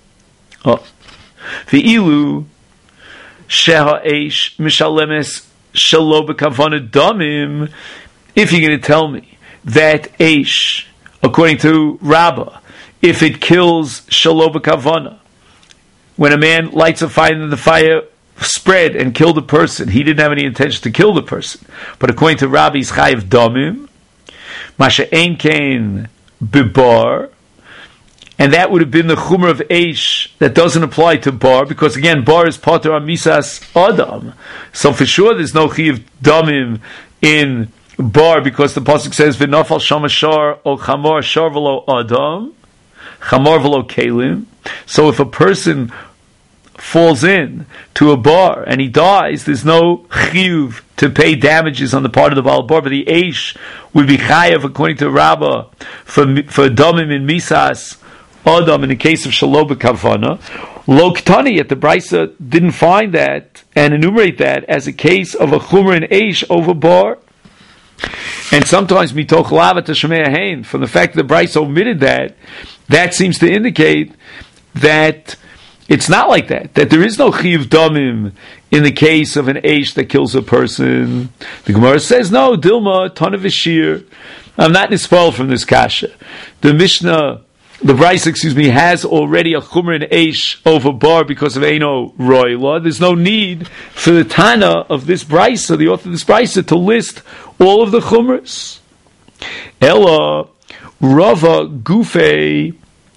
Ve'ilu sheha eish mishalemes shelo b'kavana damim. If you're going to tell me that eish, according to Rabbah, if it kills shelo b'kavana, when a man lights a fire and the fire spread and killed a person, he didn't have any intention to kill the person. But according to Rabbi's chayiv damim, masha ein kain bibar, and that would have been the Chumrah of Eish that doesn't apply to Bar, because again, Bar is Pater on Misas Adam. So for sure there's no Chiv Damim in Bar, because the Pasuk says, V'nafal Shama Shar o Chamor Shar v'lo Adam, Chamor v'lo Kelim. So if a person falls in to a bar and he dies, there's no chiyuv to pay damages on the part of the Baal Bar, but the Eish would be chayav according to Rabbah for damim in Misas Adam in the case of Shalom B'Kavana. Lo Ktani, yet the Brisa didn't find that and enumerate that as a case of a Chumrah in Eish over bar. And sometimes mitoch lava to Shemei Hain, from the fact that the Brisa omitted that, that seems to indicate that it's not like that there is no chiyuv damim in the case of an eish that kills a person. The Gemara says, no, Dilma, ton of Ashir. I'm not nispal from this kasha. The Mishnah, the Brisa, has already a chumrah in eish over bar because of Eino Roila. There's no need for the Tana of this Brisa, the author of this Brisa, to list all of the chumras. Ella, Rava Gufe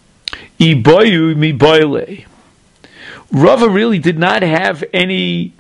Iboyu Miboile. Rava really did not have any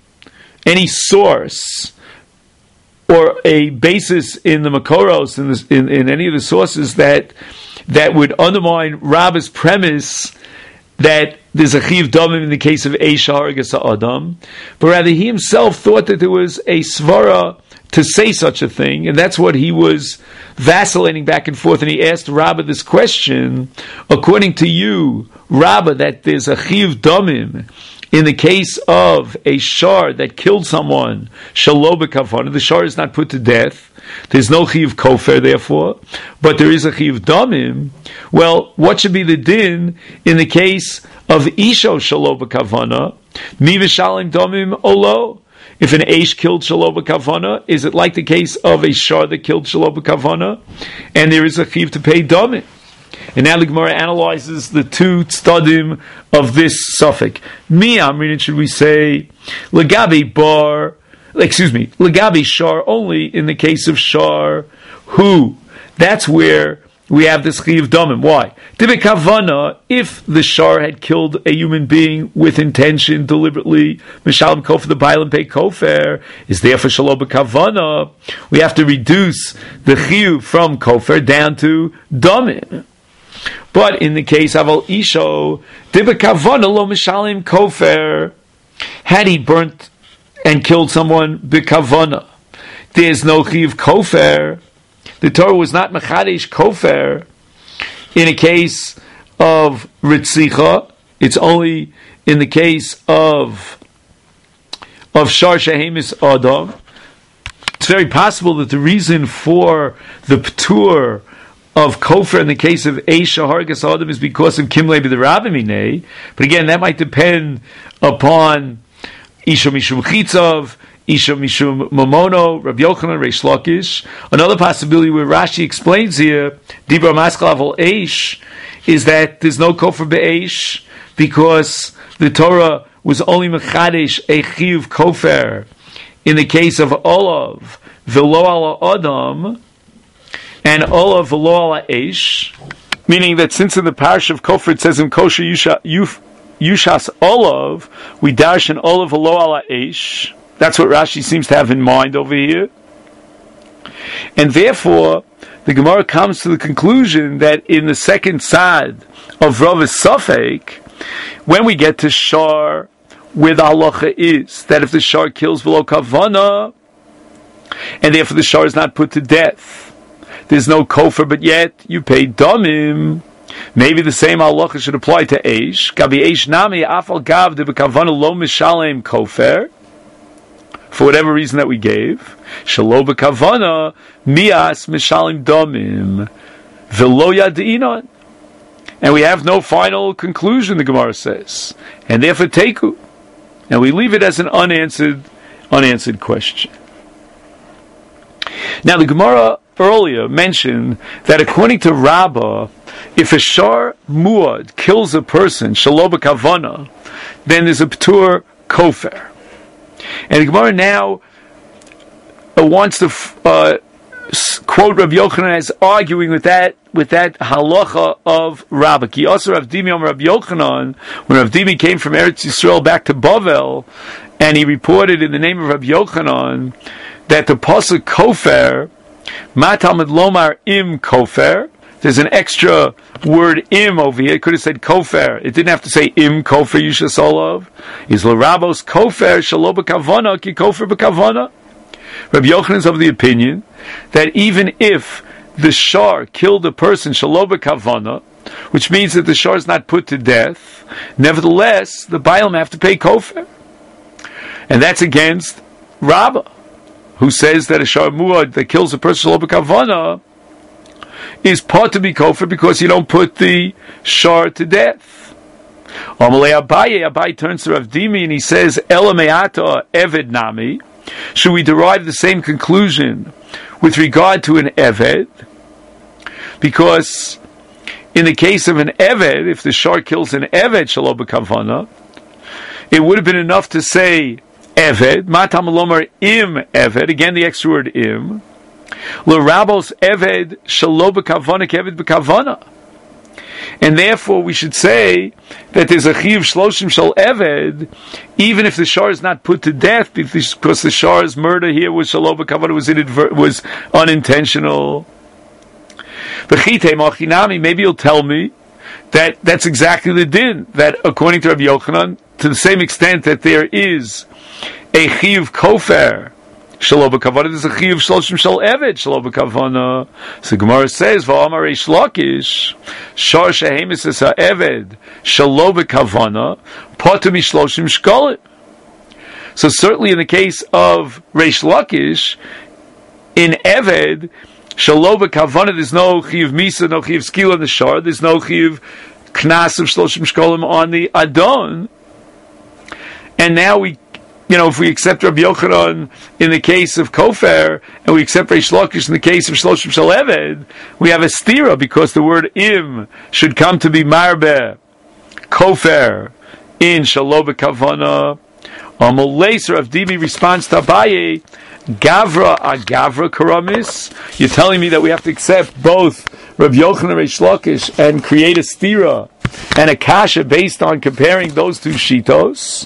source or a basis in the Makoros, in any of the sources that would undermine Rava's premise that there's a chiv damim in the case of Eish Haragas Adam, but rather he himself thought that there was a svara to say such a thing, and that's what he was vacillating back and forth, and he asked Rabbah this question, according to you, Rabbah, that there's a chiv damim in the case of a shar that killed someone, shalom b'kavana, the shar is not put to death, there's no chiv kofer therefore, but there is a chiv damim. Well, what should be the din in the case of isho shalom b'kavana, mi v'shalim damim olo? If an Eish killed Shalom B'Kavana, is it like the case of a Shar that killed Shalom B'Kavana? And there is a Chiv to pay Damim. And now the Gemara analyzes the two tztadim of this suffix. Mi Amrin, should we say, Legabi Bar, Legabi Shar, only in the case of Shar, who? That's where we have this chiv damim. Why? Kavana, if the shar had killed a human being with intention, deliberately, mishalim kofer, the bailam pay kofer, is there for shalom b'kavana. We have to reduce the chiv from kofer down to damim. But in the case of al isho, kavana lo mishalim kofer, had he burnt and killed someone b'kavana, there's no chiv kofer. The Torah was not mechadesh kofer in a case of ritzicha. It's only in the case of shar shehemis adam. It's very possible that the reason for the ptur of kofer in the case of eish haragas adam is because of kimlei b'derabimine. But again, that might depend upon isha mishum chitzav, Isha Mishum Momono, Rabbi Yochanan, Reish Lakish. Another possibility where Rashi explains here, Dibra Maskalav Eish, is that there's no Kofer Be'eish because the Torah was only Mechadesh a Chiv Kofer in the case of Olav, Velo ala Adam, and Olav Velo ala Eish, meaning that since in the parish of Kofer it says in Kosher Yushas Olav, we dash an Olav Velo ala Eish. That's what Rashi seems to have in mind over here. And therefore, the Gemara comes to the conclusion that in the second side of Rava's Safek, when we get to Shar, where the halacha is, that if the Shar kills below Kavana, and therefore the Shar is not put to death, there's no kofer, but yet you pay damim. Maybe the same halacha should apply to Eish. Gabi Eish nami afal gav de bekavana lo mishalem kofer. For whatever reason that we gave, Shalom b'kavana mias mishalim damim v'lo yadinon, and we have no final conclusion. The Gemara says, and therefore teku, and we leave it as an unanswered question. Now the Gemara earlier mentioned that according to Rabbah, if a shar muad kills a person Shalom b'kavana, then there's a ptur kofer. And the Gemara now wants to quote Rabbi Yochanan as arguing with that halacha of Rabbah. Ki also Rav Dimi on Rabbi Yochanan, when Rav Dimi came from Eretz Yisrael back to Bavel, and he reported in the name of Rabbi Yochanan that the pasuk kofer, matamid lomar im kofer. There's an extra word im over here. It could have said kofer. It didn't have to say im kofer yishasolov. Is l'rabos kofer shalo b'kavana ki kofer b'kavana. Rabbi Yochanan is of the opinion that even if the shar killed a person shalo b'kavana, which means that the shar is not put to death, nevertheless the bailam have to pay kofer. And that's against Rabbah, who says that a shar muad that kills a person shalo b'kavana is part to be kofer because you don't put the shar to death. Amalei Abaye turns to Rav Dimi and he says, Ela me'ata eved nami. Should we derive the same conclusion with regard to an eved? Because in the case of an eved, if the shar kills an eved shalo b'kavana, it would have been enough to say eved, matam lomar im eved, again the extra word im, l'rabos eved shalo b'kavana keved b'kavana. And therefore we should say that there's a chiyuv shloshim shel eved, even if the shar is not put to death, because the shar's murder here was shalo b'kavana, was unintentional. B'chitei machinami, maybe you'll tell me that that's exactly the din, that according to Rabbi Yochanan, to the same extent that there is a chiyuv kofer shalo b'kavana, there's a chiyuv shloshim shel eved shalo b'kavana. So Gemara says, "Va'amar Reish Lakish, shar shehemis es ha'eved shalo b'kavana, potu mishloshim shkolim." So certainly in the case of Reish Lakish, in eved shalo b'kavana, there's no chiyuv misa, no chiyuv skila on the shar, there's no chiyuv knas of shloshim shkolim on the adon, and now if we accept Rabbi Yochanan in the case of Kofer, and we accept Reish Lakish in the case of Shloshim Shel Eved, we have a stira, because the word im should come to be marbe, Kofer, in Shalo B'Kavana. Amoleser of Dimi responds to Abaye, Gavra agavra karamis. You're telling me that we have to accept both Rabbi Yochanan and Reish Lakish and create a stira and a kasha based on comparing those two shitos?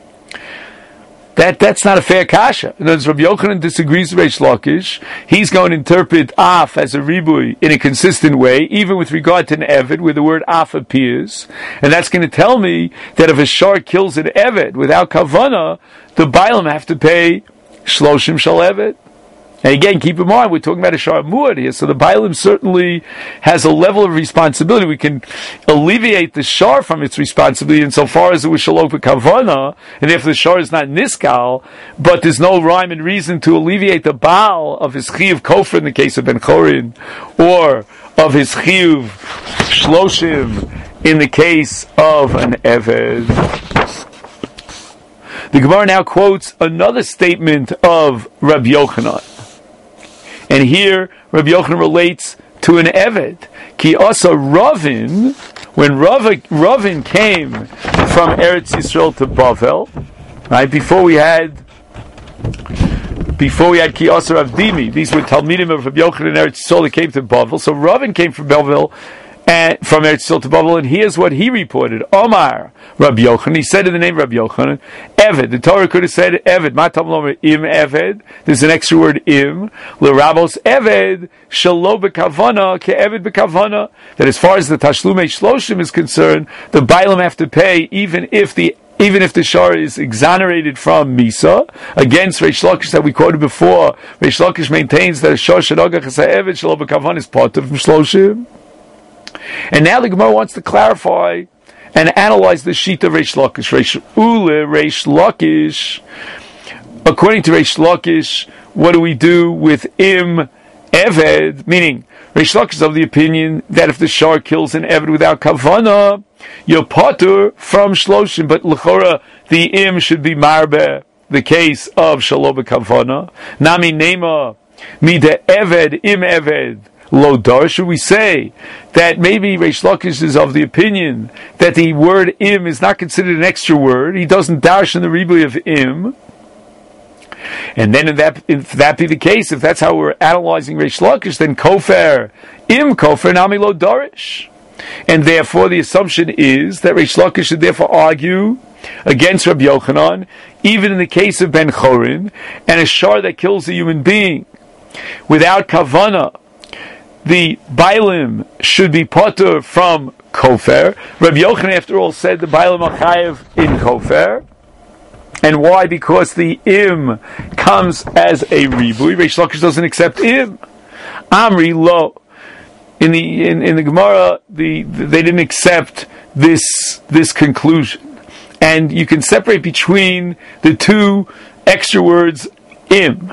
That's not a fair kasha. In other words, Rabbi Yochanan disagrees with Reish Lakish. He's going to interpret af as a ribui in a consistent way, even with regard to an eved, where the word af appears. And that's going to tell me that if a shar kills an eved without kavana, the bailam have to pay shloshim shel eved. And again, keep in mind, we're talking about a shar muad here, so the bailam certainly has a level of responsibility. We can alleviate the shar from its responsibility insofar as it was shalom kavana, and if the shar is not niskal, but there's no rhyme and reason to alleviate the baal of his chiyuv kofer in the case of Ben Chorin, or of his chiyuv shloshim in the case of an eved. The Gemara now quotes another statement of Rabbi Yochanan. And here, Rabbi Yochanan relates to an eved. Ki also Ravin, when Ravin came from Eretz Yisrael to Bavel, right, before we had Ki also Rav Dimi, these were Talmidim of Rabbi Yochanan and Eretz Yisrael that came to Bavel. So Ravin came from Bavel, and from Eretz Yisrael to Bavel, and here's what he reported. Omar, Rabbi Yochanan, he said in the name of Rabbi Yochanan, Eved, the Torah could have said Eved, Matam Lomer Im Eved, there's an extra word Im, L'Rabos Eved, Shalo B'Kavana, Ke'eved B'Kavana, that as far as the Tashlumei Shloshim is concerned, the Bailam have to pay even if the shar is exonerated from Misa. Against Reish Lakish that we quoted before, Reish Lakish maintains that a shar Shadogach Eved, Shalo B'Kavana is part of Shloshim. And now the Gemara wants to clarify and analyze the sheet of Reish Lakish. Reish Lakish. According to Reish Lakish, what do we do with Im Eved? Meaning, Reish Lakish is of the opinion that if the shar kills an Eved without Kavana, you're patur from Shloshim, but L'chora, the Im should be Marbe, the case of Shalo B'Kavana. Nami Nema, Mida Eved, Im Eved. Lodar, should we say that maybe Reish Lakish is of the opinion that the word im is not considered an extra word? He doesn't dash in the ribui of im. And then if that be the case, if that's how we're analyzing Reish Lakish, then kofer, im kofer, nami lo dorish. And therefore the assumption is that Reish Lakish should therefore argue against Rabbi Yochanan, even in the case of Ben Chorin, and a shar that kills a human being without kavana, the Bailim should be potter from kofer. Rabbi Yochanan, after all, said the Bailim are chayev in kofer. And why? Because the im comes as a ribui. Reish Lakish doesn't accept im. Amri lo. In the Gemara, they didn't accept this conclusion. And you can separate between the two extra words im.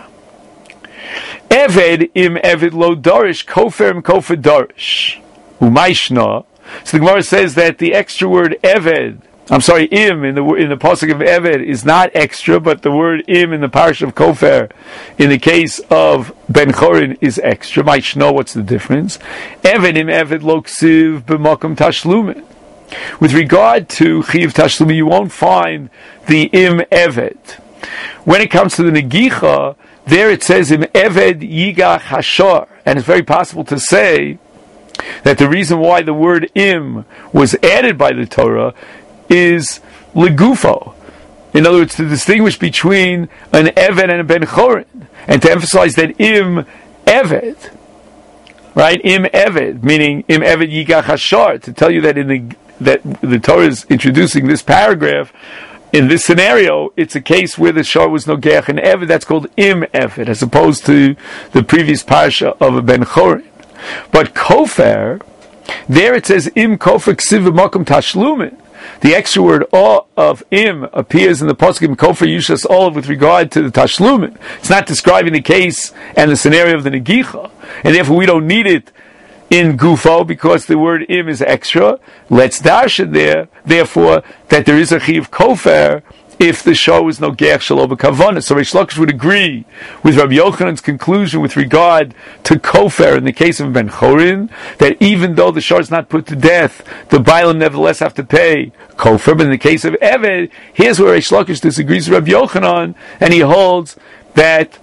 Eved im eved lo darish, kofer im kofer darish. Umayshna. So the Gemara says that the extra word eved, im in the pasuk of eved is not extra, but the word im in the parish of kofer, in the case of Ben Chorin, is extra. Mayshna, what's the difference? Eved im eved lo ksiv b'makom tashlumin. With regard to Chiv Tashlumi, you won't find the Im Eved. When it comes to the Negicha, there it says Im Eved Yigach Hashar. And it's very possible to say that the reason why the word Im was added by the Torah is Legufo. In other words, to distinguish between an Eved and a Ben Chorin. And to emphasize that Im Eved, right? Im Eved, meaning Im Eved Yigach Hashar, to tell you that that the Torah is introducing this paragraph. In this scenario, it's a case where the shar was no geach and eved. That's called im eved, as opposed to the previous parasha of a ben chorin. But kofer, there it says im kofer ksiv v'makom tashlumin. The extra word of im appears in the pasuk im kofer yushas olav with regard to the tashlumin. It's not describing the case and the scenario of the negicha, and therefore we don't need it in Gufo, because the word im is extra. Let's dash it there, therefore, that there is a chiv kofer if the shor is no geach shelo b'kavana. So Reish Lakish would agree with Rabbi Yochanan's conclusion with regard to kofer in the case of Ben Chorin, that even though the shor is not put to death, the Bailim nevertheless have to pay kofer. But in the case of Eved, here's where Reish Lakish disagrees with Rabbi Yochanan, and he holds that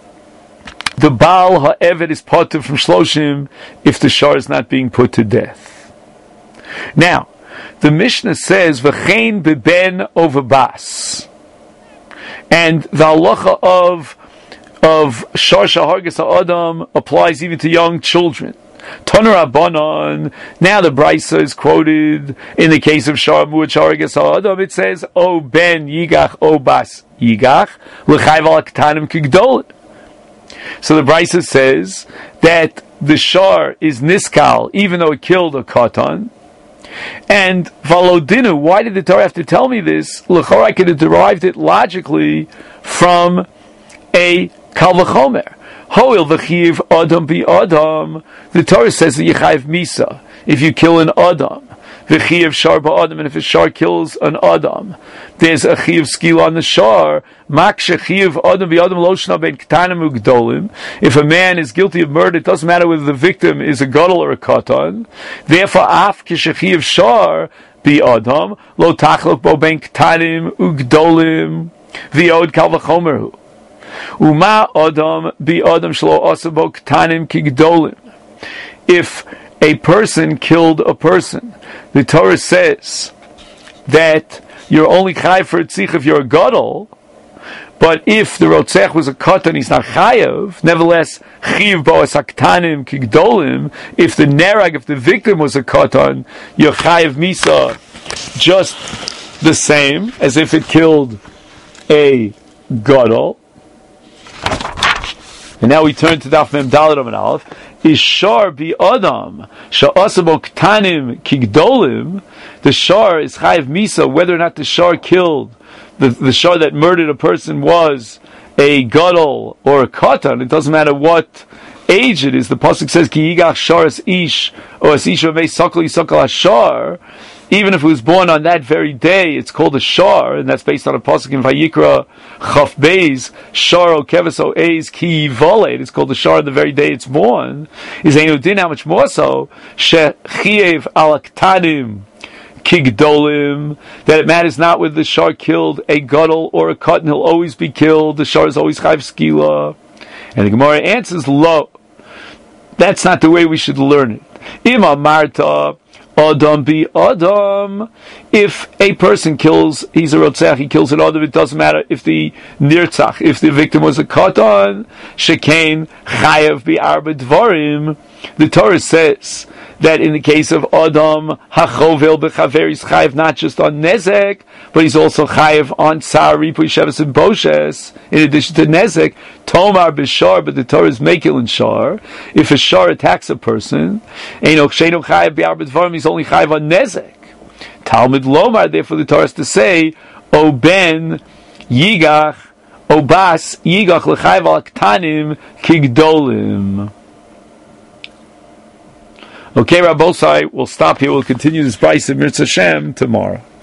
the Baal HaEved is potter from Shloshim if the shar is not being put to death. Now, the Mishnah says, V'chein beben over bas. And the halacha of shar shahargas ha'adam applies even to young children. Toner Rabbanon, now the Brisa is quoted in the case of shar mu'at shahargas ha'adam, it says, O ben yigach, O bas yigach, l'chayv al k'tanim k'gdolim. So the Brisa says that the shar is niskal, even though it killed a katan. And valodinu, why did the Torah have to tell me this? L'chor, I could have derived it logically from a kal v'chomer. Hoil v'chiv adam bi adam. The Torah says that you chayv misa if you kill an adam. V'chiv shar ba'adam, and if a shar kills an adam, there's a chiv skil on the shar. Mak shechiv adam b'adam lo shna ben k'tanim u'gdolim. If a man is guilty of murder, it doesn't matter whether the victim is a gadol or a katan. Therefore, af kishechiv shar b'adam lo tachlok bo ben k'tanim u'gdolim v'yod kal v'chomer hu. Uma adam b'adam shlo asa bo k'tanim k'gdolim. If a person killed a person, the Torah says that you're only chayav for a tzich if you're a gadol, but if the rotzech was a katan, he's not chayav. Nevertheless, chiv bo'as haktanim kigdolim. If the nerag, if the victim was a katan, you're chayav misa just the same as if it killed a gadol. And now we turn to Daf Mem Daled Amud Aleph. Ishar bi Adam sha'asabo ktanim kigdolim. The shar is chayav misa whether or not the shar killed the shar that murdered a person was a gadol or a katan. It doesn't matter what age it is. The pasuk says ki yigach shar es ish or es ish v'mei sakol yisakol hashar. Even if it was born on that very day, it's called a shar, and that's based on a pasuk in Vayikra Chaf Beis, shar o keves o eis ki yivoled. It's called a shar the very day it's born. Is einu din, how much more so? She chiev al aktanim kigdolim, that it matters not whether the shar killed a gadol or a katan, he'll always be killed. The shar is always chayv skila. And the Gemara answers, lo. That's not the way we should learn it. Ima marta adam bi adam. If a person kills, he's a rotzach, he kills an adam, it doesn't matter if the nirtzach, if the victim was a katan, shekain chayav bi arba dvarim. The Torah says that in the case of Adam, hachovel b'chaver, he's chayiv not just on nezek, but he's also chayiv on tsar, ripuy, sheves, and boshes, in addition to nezek, tomar b'shar, but the Torah is mekil and shar. If a shar attacks a person, eino ksheinu chayiv b'arba dvarim, he's only chayiv on nezek. Talmud lomar, therefore the Torah has to say, O ben yigach, O bas yigach l'chayiv al ktanim kigdolim. Okay, Rabbosai, we'll stop here. We'll continue this Bryce of Mirza Hashem tomorrow.